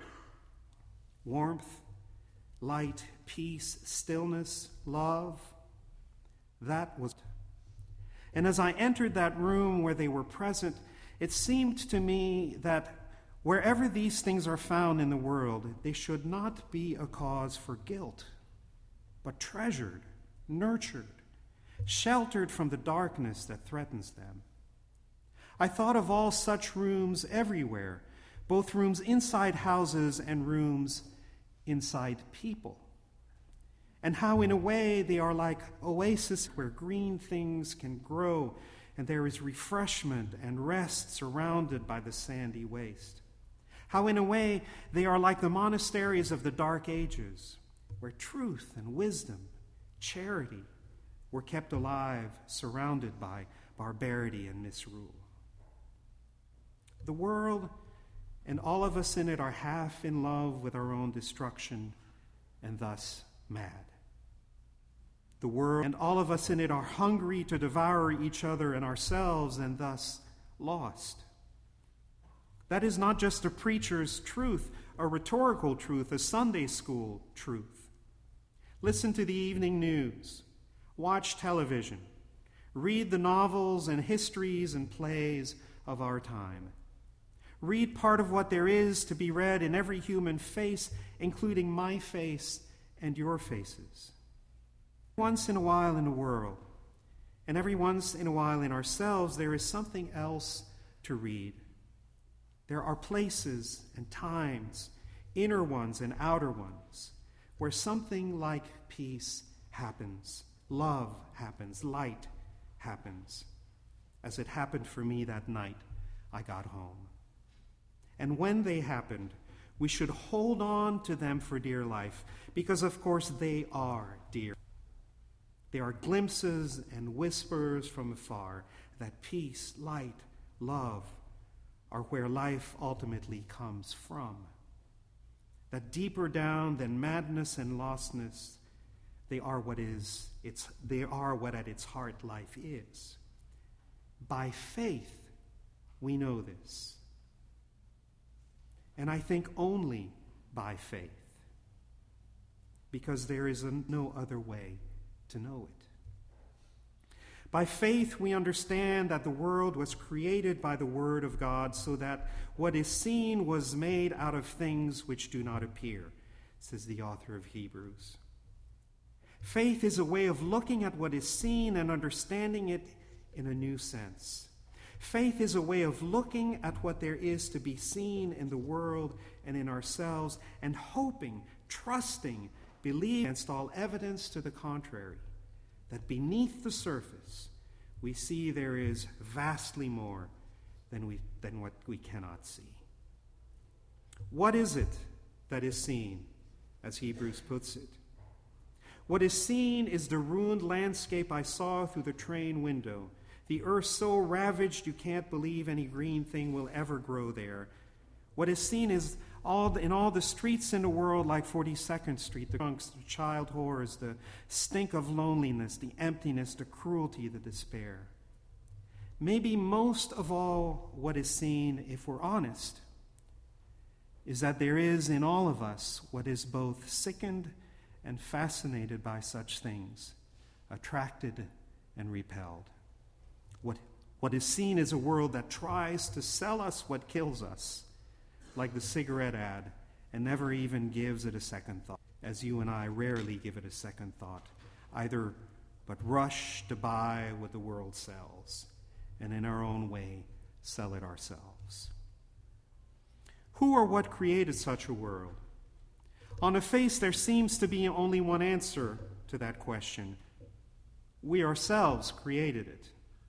Warmth, light, peace, stillness, love, that was. And as I entered that room where they were present, it seemed to me that wherever these things are found in the world, they should not be a cause for guilt, but treasured, nurtured, sheltered from the darkness that threatens them. I thought of all such rooms everywhere, both rooms inside houses and rooms inside people, and how in a way they are like oases where green things can grow and there is refreshment and rest surrounded by the sandy waste. How in a way they are like the monasteries of the Dark Ages, where truth and wisdom, charity were kept alive, surrounded by barbarity and misrule. The world and all of us in it are half in love with our own destruction and thus mad. The world and all of us in it are hungry to devour each other and ourselves, and thus lost. That is not just a preacher's truth, a rhetorical truth, a Sunday school truth. Listen to the evening news. Watch television. Read the novels and histories and plays of our time. Read part of what there is to be read in every human face, including my face and your faces. Once in a while in the world, and every once in a while in ourselves, there is something else to read. There are places and times, inner ones and outer ones, where something like peace happens, love happens, light happens, as it happened for me that night I got home. And when they happened, we should hold on to them for dear life, because of course they are dear. They are glimpses and whispers from afar that peace, light, love are where life ultimately comes from. That deeper down than madness and lostness, they are what is it's they are what at its heart life is. By faith, we know this. And I think only by faith, because there is a, no other way to know it. By faith, we understand that the world was created by the Word of God, so that what is seen was made out of things which do not appear, says the author of Hebrews. Faith is a way of looking at what is seen and understanding it in a new sense. Faith is a way of looking at what there is to be seen in the world and in ourselves, and hoping, trusting, believing against all evidence to the contrary, that beneath the surface we see there is vastly more than we than what we cannot see. What is it that is seen, as Hebrews puts it? What is seen is the ruined landscape I saw through the train window, the earth so ravaged you can't believe any green thing will ever grow there. What is seen is all the, in all the streets in the world, like forty-second Street, the drunks, the child whores, the stink of loneliness, the emptiness, the cruelty, the despair. Maybe most of all, what is seen, if we're honest, is that there is in all of us what is both sickened and fascinated by such things, attracted and repelled. What, what is seen is a world that tries to sell us what kills us, like the cigarette ad, and never even gives it a second thought, as you and I rarely give it a second thought, either but rush to buy what the world sells, and in our own way sell it ourselves. Who or what created such a world? On the face, there seems to be only one answer to that question. We ourselves created it.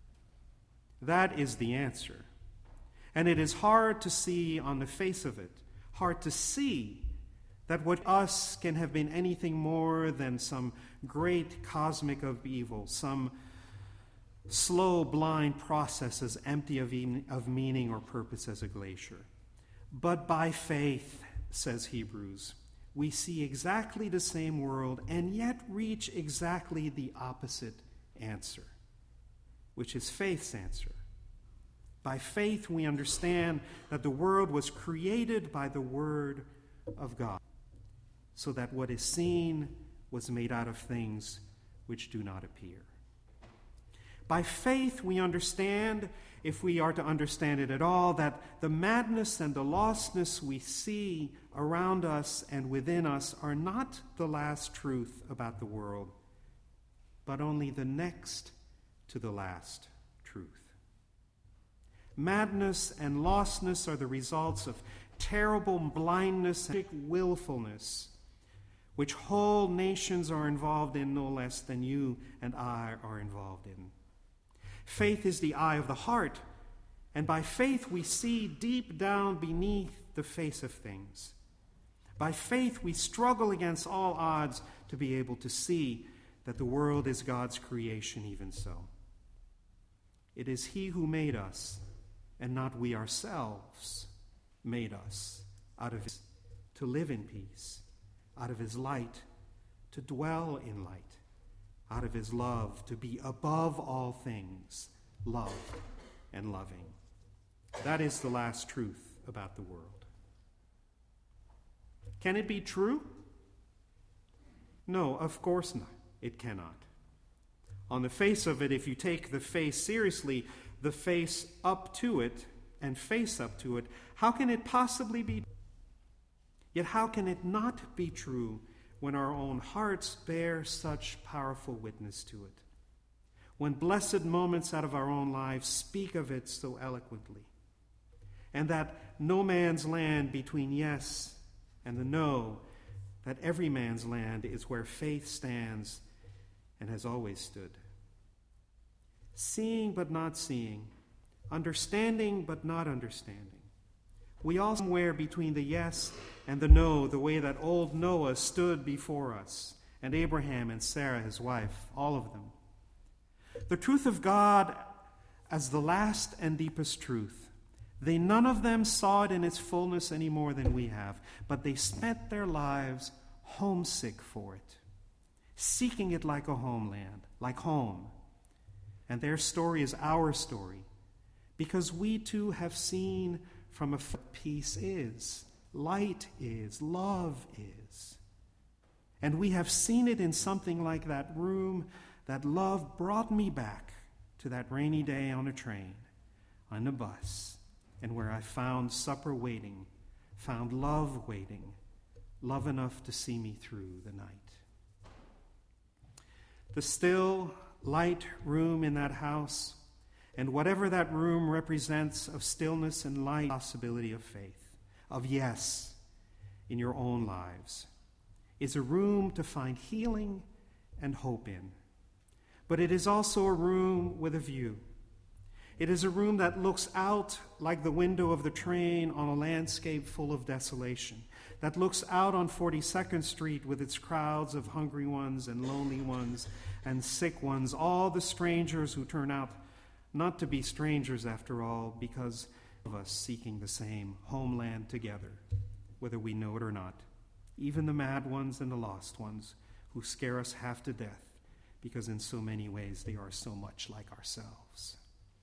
That is the answer. And it is hard to see on the face of it, hard to see that what us can have been anything more than some great cosmic of evil, some slow, blind processes empty of, e- of meaning or purpose as a glacier. But by faith, says Hebrews, we see exactly the same world and yet reach exactly the opposite answer, which is faith's answer. By faith, we understand that the world was created by the Word of God, so that what is seen was made out of things which do not appear. By faith, we understand, if we are to understand it at all, that the madness and the lostness we see around us and within us are not the last truth about the world, but only the next to the last truth. Madness and lostness are the results of terrible blindness and willfulness, which whole nations are involved in no less than you and I are involved in. Faith is the eye of the heart, and by faith we see deep down beneath the face of things. By faith we struggle against all odds to be able to see that the world is God's creation even so. It is He who made us, and not we ourselves made us out of His, to live in peace, out of His light, to dwell in light, out of his love to be above all things, loved and loving. That is the last truth about the world. Can it be true? No, of course not. It cannot. On the face of it, if you take the face seriously, the face up to it and face up to it, how can it possibly be? Yet how can it not be true when our own hearts bear such powerful witness to it? When blessed moments out of our own lives speak of it so eloquently, and that no man's land between yes and the no, that every man's land is where faith stands and has always stood. Seeing but not seeing, understanding but not understanding. We all somewhere between the yes and the no, the way that old Noah stood before us, and Abraham and Sarah, his wife, all of them. The truth of God as the last and deepest truth. They none of them saw it in its fullness any more than we have, but they spent their lives homesick for it, seeking it like a homeland, like home. And their story is our story, because we too have seen from afar what peace is, light is, love is. And we have seen it in something like that room that love brought me back to that rainy day on a train, on a bus, and where I found supper waiting, found love waiting, love enough to see me through the night. The still, light room in that house, and whatever that room represents of stillness and light, possibility of faith, of yes in your own lives, is a room to find healing and hope in. But it is also a room with a view. It is a room that looks out like the window of the train on a landscape full of desolation, that looks out on forty-second Street with its crowds of hungry ones and lonely ones and sick ones, all the strangers who turn out not to be strangers after all, because of us seeking the same homeland together, whether we know it or not, even the mad ones and the lost ones who scare us half to death, because in so many ways they are so much like ourselves.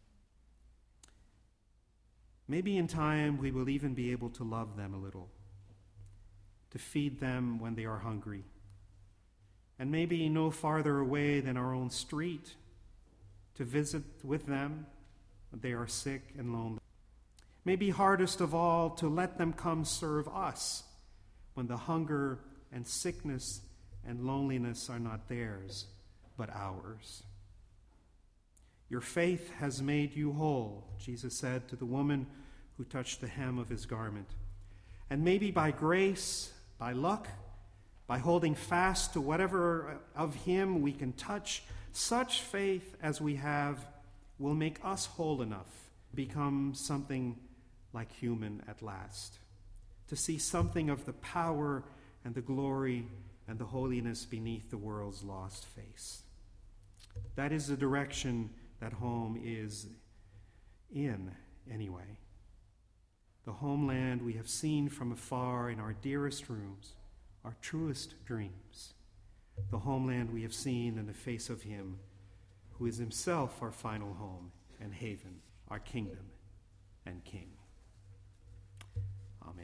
Maybe in time we will even be able to love them a little, to feed them when they are hungry, and maybe no farther away than our own street, to visit with them when they are sick and lonely. Maybe hardest of all, to let them come serve us when the hunger and sickness and loneliness are not theirs, but ours. Your faith has made you whole, Jesus said to the woman who touched the hem of his garment. And maybe by grace, by luck, by holding fast to whatever of him we can touch, such faith as we have will make us whole enough to become something like human at last, to see something of the power and the glory and the holiness beneath the world's lost face. That is the direction that home is in, anyway. The homeland we have seen from afar in our dearest rooms, our truest dreams. The homeland we have seen in the face of him who is himself our final home and haven, our kingdom and king. Amen.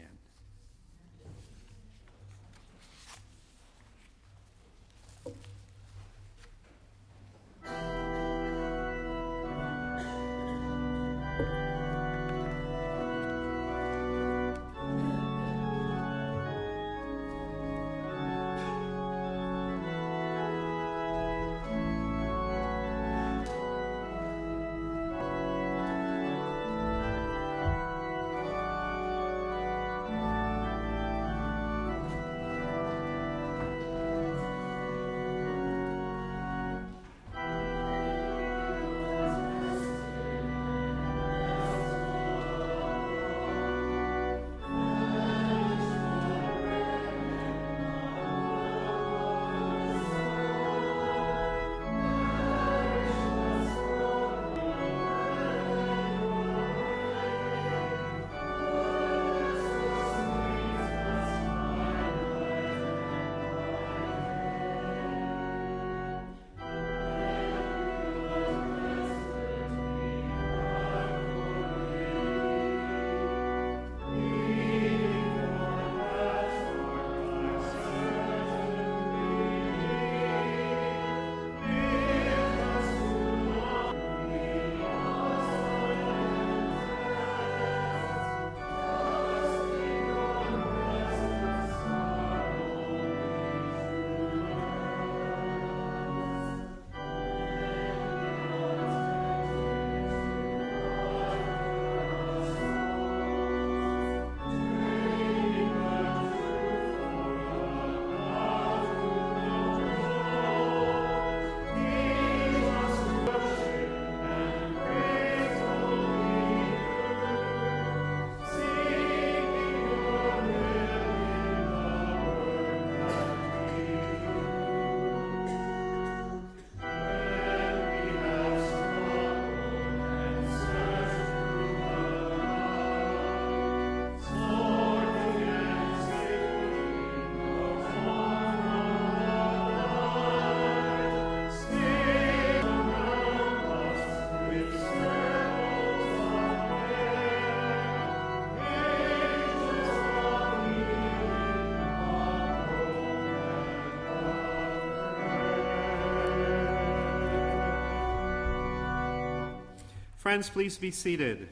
Friends, please be seated.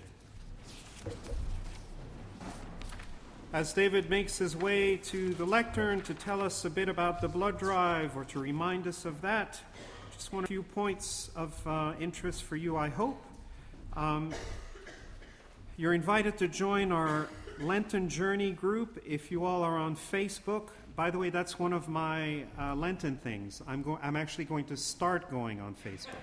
As David makes his way to the lectern to tell us a bit about the blood drive or to remind us of that, just want a few points of uh, interest for you, I hope. Um, you're invited to join our Lenten Journey group if you all are on Facebook. By the way, that's one of my uh, Lenten things. I'm, go- I'm actually going to start going on Facebook.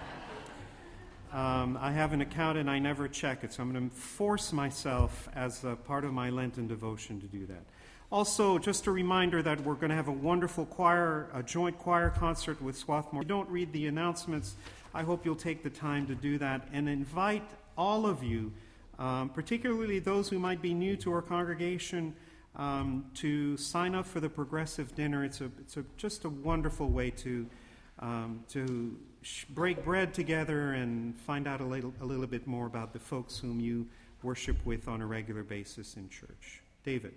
Um, I have an account and I never check it, so I'm going to force myself as a part of my Lenten devotion to do that. Also, just a reminder that we're going to have a wonderful choir, a joint choir concert with Swarthmore. If you don't read the announcements, I hope you'll take the time to do that and invite all of you, um, particularly those who might be new to our congregation, um, to sign up for the Progressive Dinner. It's a, it's a, just a wonderful way to um, to break bread together and find out a little, a little bit more about the folks whom you worship with on a regular basis in church. David.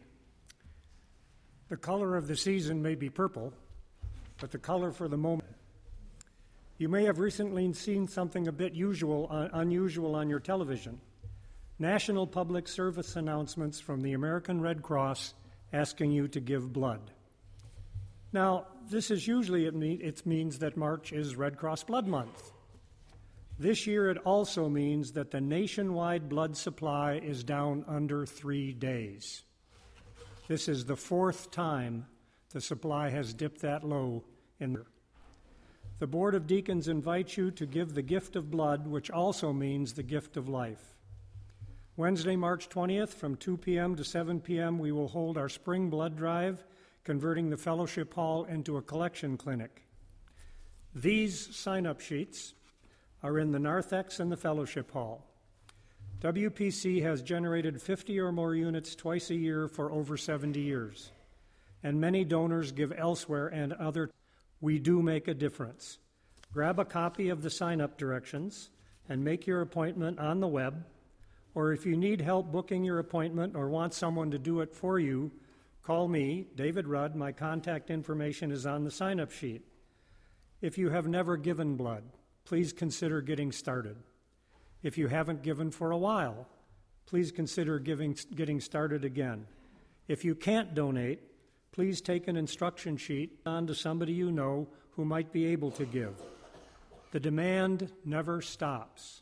The color of the season may be purple, but the color for the moment. You may have recently seen something a bit usual, uh, unusual on your television. National public service announcements from the American Red Cross asking you to give blood. Now, this is usually, it, mean, it means that March is Red Cross Blood Month. This year it also means that the nationwide blood supply is down under three days. This is the fourth time the supply has dipped that low in the year. The Board of Deacons invites you to give the gift of blood, which also means the gift of life. Wednesday, March twentieth, from two p.m. to seven p.m., we will hold our spring blood drive, converting the fellowship hall into a collection clinic. These sign-up sheets are in the narthex and the fellowship hall. W P C has generated fifty or more units twice a year for over seventy years, and many donors give elsewhere and other. We do make a difference. Grab a copy of the sign-up directions and make your appointment on the web, or if you need help booking your appointment or want someone to do it for you, call me, David Rudd. My contact information is on the sign-up sheet. If you have never given blood, please consider getting started. If you haven't given for a while, please consider giving, getting started again. If you can't donate, please take an instruction sheet on to somebody you know who might be able to give. The demand never stops.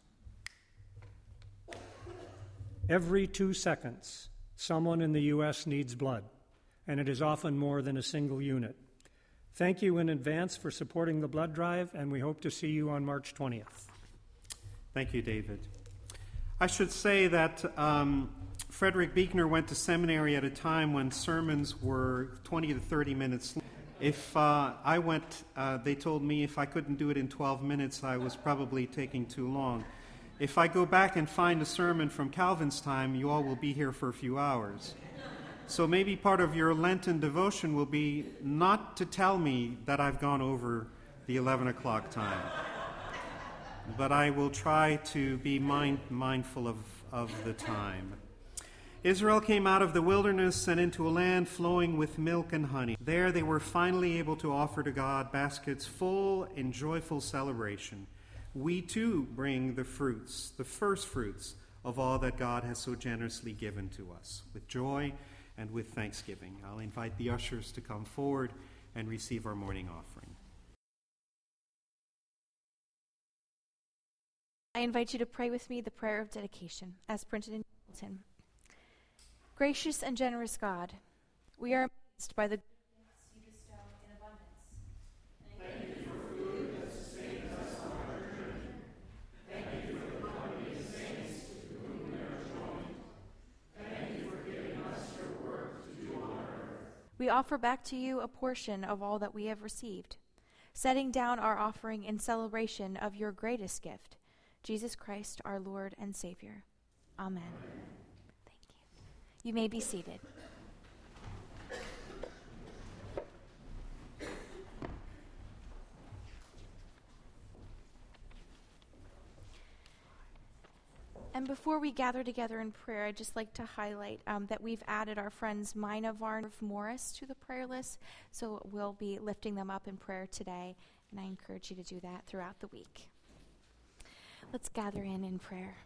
Every two seconds, someone in the U S needs blood, and it is often more than a single unit. Thank you in advance for supporting the blood drive, and we hope to see you on March twentieth. Thank you, David. I should say that um, Frederick Buechner went to seminary at a time when sermons were twenty to thirty minutes long. If uh, I went, uh, they told me if I couldn't do it in twelve minutes, I was probably taking too long. If I go back and find a sermon from Calvin's time, you all will be here for a few hours. So maybe part of your Lenten devotion will be not to tell me that I've gone over the eleven o'clock time. But I will try to be mind, mindful of, of the time. Israel came out of the wilderness and into a land flowing with milk and honey. There they were finally able to offer to God baskets full in joyful celebration. We too bring the fruits, the first fruits of all that God has so generously given to us, with joy and with thanksgiving. I'll invite the ushers to come forward and receive our morning offering. I invite you to pray with me the prayer of dedication, as printed in your bulletin. Gracious and generous God, we are amazed by the good gifts you bestow in abundance. Thank you for food that sustains us on our journey. Thank you for the company of saints to whom we are joined. Thank you for giving us your work to do on earth. We offer back to you a portion of all that we have received, setting down our offering in celebration of your greatest gift, Jesus Christ, our Lord and Savior. Amen. Amen. Thank you. You may be seated. And before we gather together in prayer, I'd just like to highlight um, that we've added our friends Mina Varn Morris to the prayer list, so we'll be lifting them up in prayer today, and I encourage you to do that throughout the week. Let's gather in in prayer.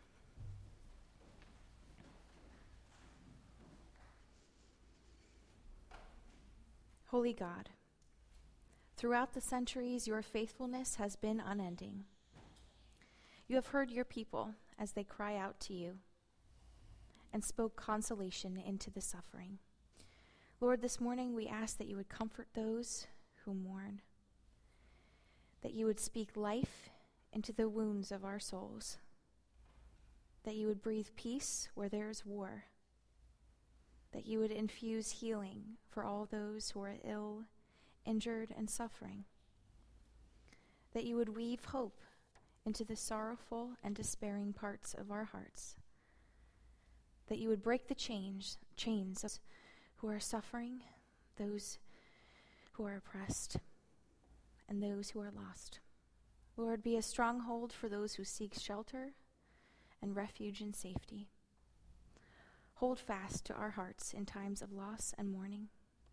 Holy God, throughout the centuries, your faithfulness has been unending. You have heard your people as they cry out to you and spoke consolation into the suffering. Lord, this morning we ask that you would comfort those who mourn, that you would speak life into the wounds of our souls, that you would breathe peace where there is war, that you would infuse healing for all those who are ill, injured, and suffering, that you would weave hope into the sorrowful and despairing parts of our hearts, that you would break the chains, chains of those who are suffering, those who are oppressed, and those who are lost. Lord, be a stronghold for those who seek shelter and refuge and safety. Hold fast to our hearts in times of loss and mourning.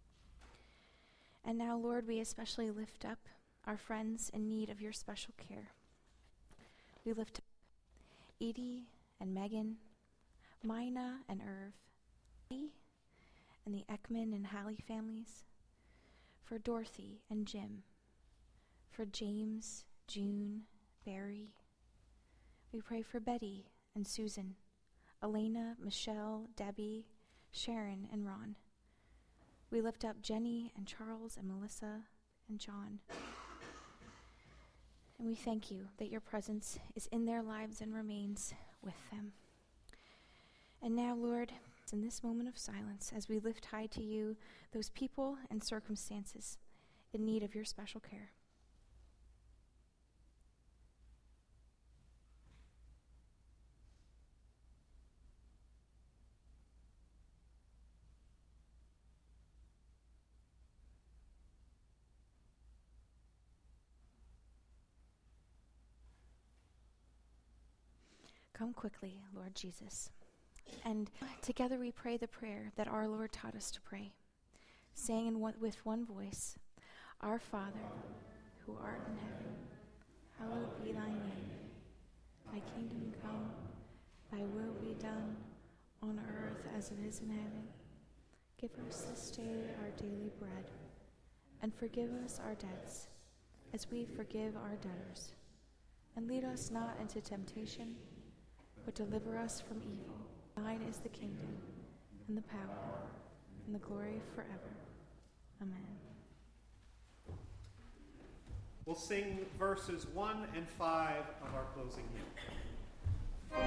And now, Lord, we especially lift up our friends in need of your special care. We lift up Edie and Megan, Mina and Irv, and the Ekman and Hallie families, for Dorothy and Jim, for James, June, Barry. We pray for Betty and Susan, Elena, Michelle, Debbie, Sharon, and Ron. We lift up Jenny and Charles and Melissa and John. And we thank you that your presence is in their lives and remains with them. And now, Lord, in this moment of silence, as we lift high to you those people and circumstances in need of your special care. Come quickly, Lord Jesus. And together we pray the prayer that our Lord taught us to pray, saying in one, with one voice, Our Father, who art in heaven, hallowed be thy name. Thy kingdom come, thy will be done, on earth as it is in heaven. Give us this day our daily bread, and forgive us our debts, as we forgive our debtors. And lead us not into temptation, but deliver us from evil. Thine is the kingdom, and the power, and the glory forever. Amen. We'll sing verses one and five of our closing hymn.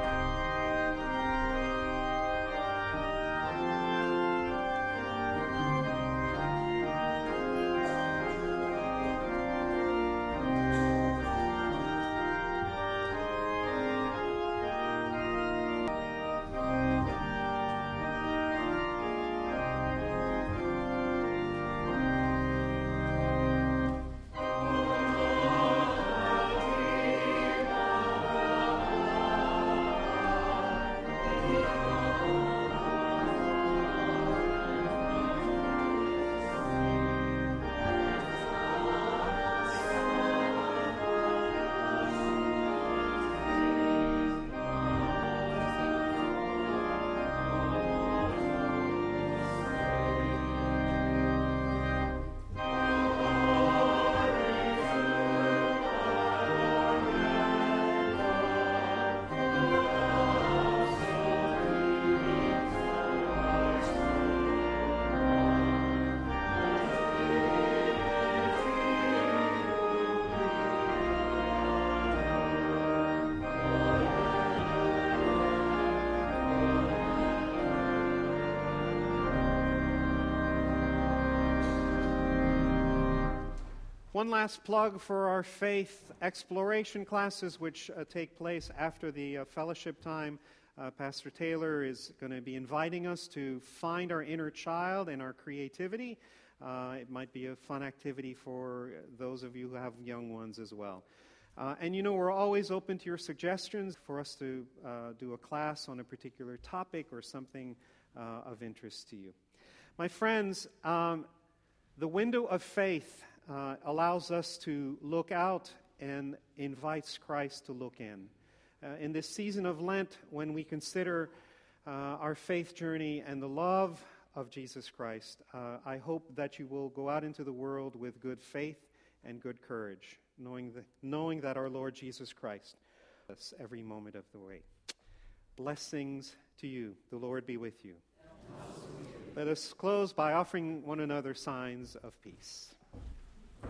One last plug for our faith exploration classes, which uh, take place after the uh, fellowship time. Uh, Pastor Taylor is going to be inviting us to find our inner child and our creativity. Uh, it might be a fun activity for those of you who have young ones as well. Uh, and you know, we're always open to your suggestions for us to uh, do a class on a particular topic or something uh, of interest to you. My friends, um, the window of faith Uh, allows us to look out and invites Christ to look in. uh, in this season of Lent, when we consider uh, our faith journey and the love of Jesus Christ, uh, I hope that you will go out into the world with good faith and good courage, knowing that, knowing that our Lord Jesus Christ us every moment of the way. Blessings to you. The Lord be with you. Let us close by offering one another signs of peace.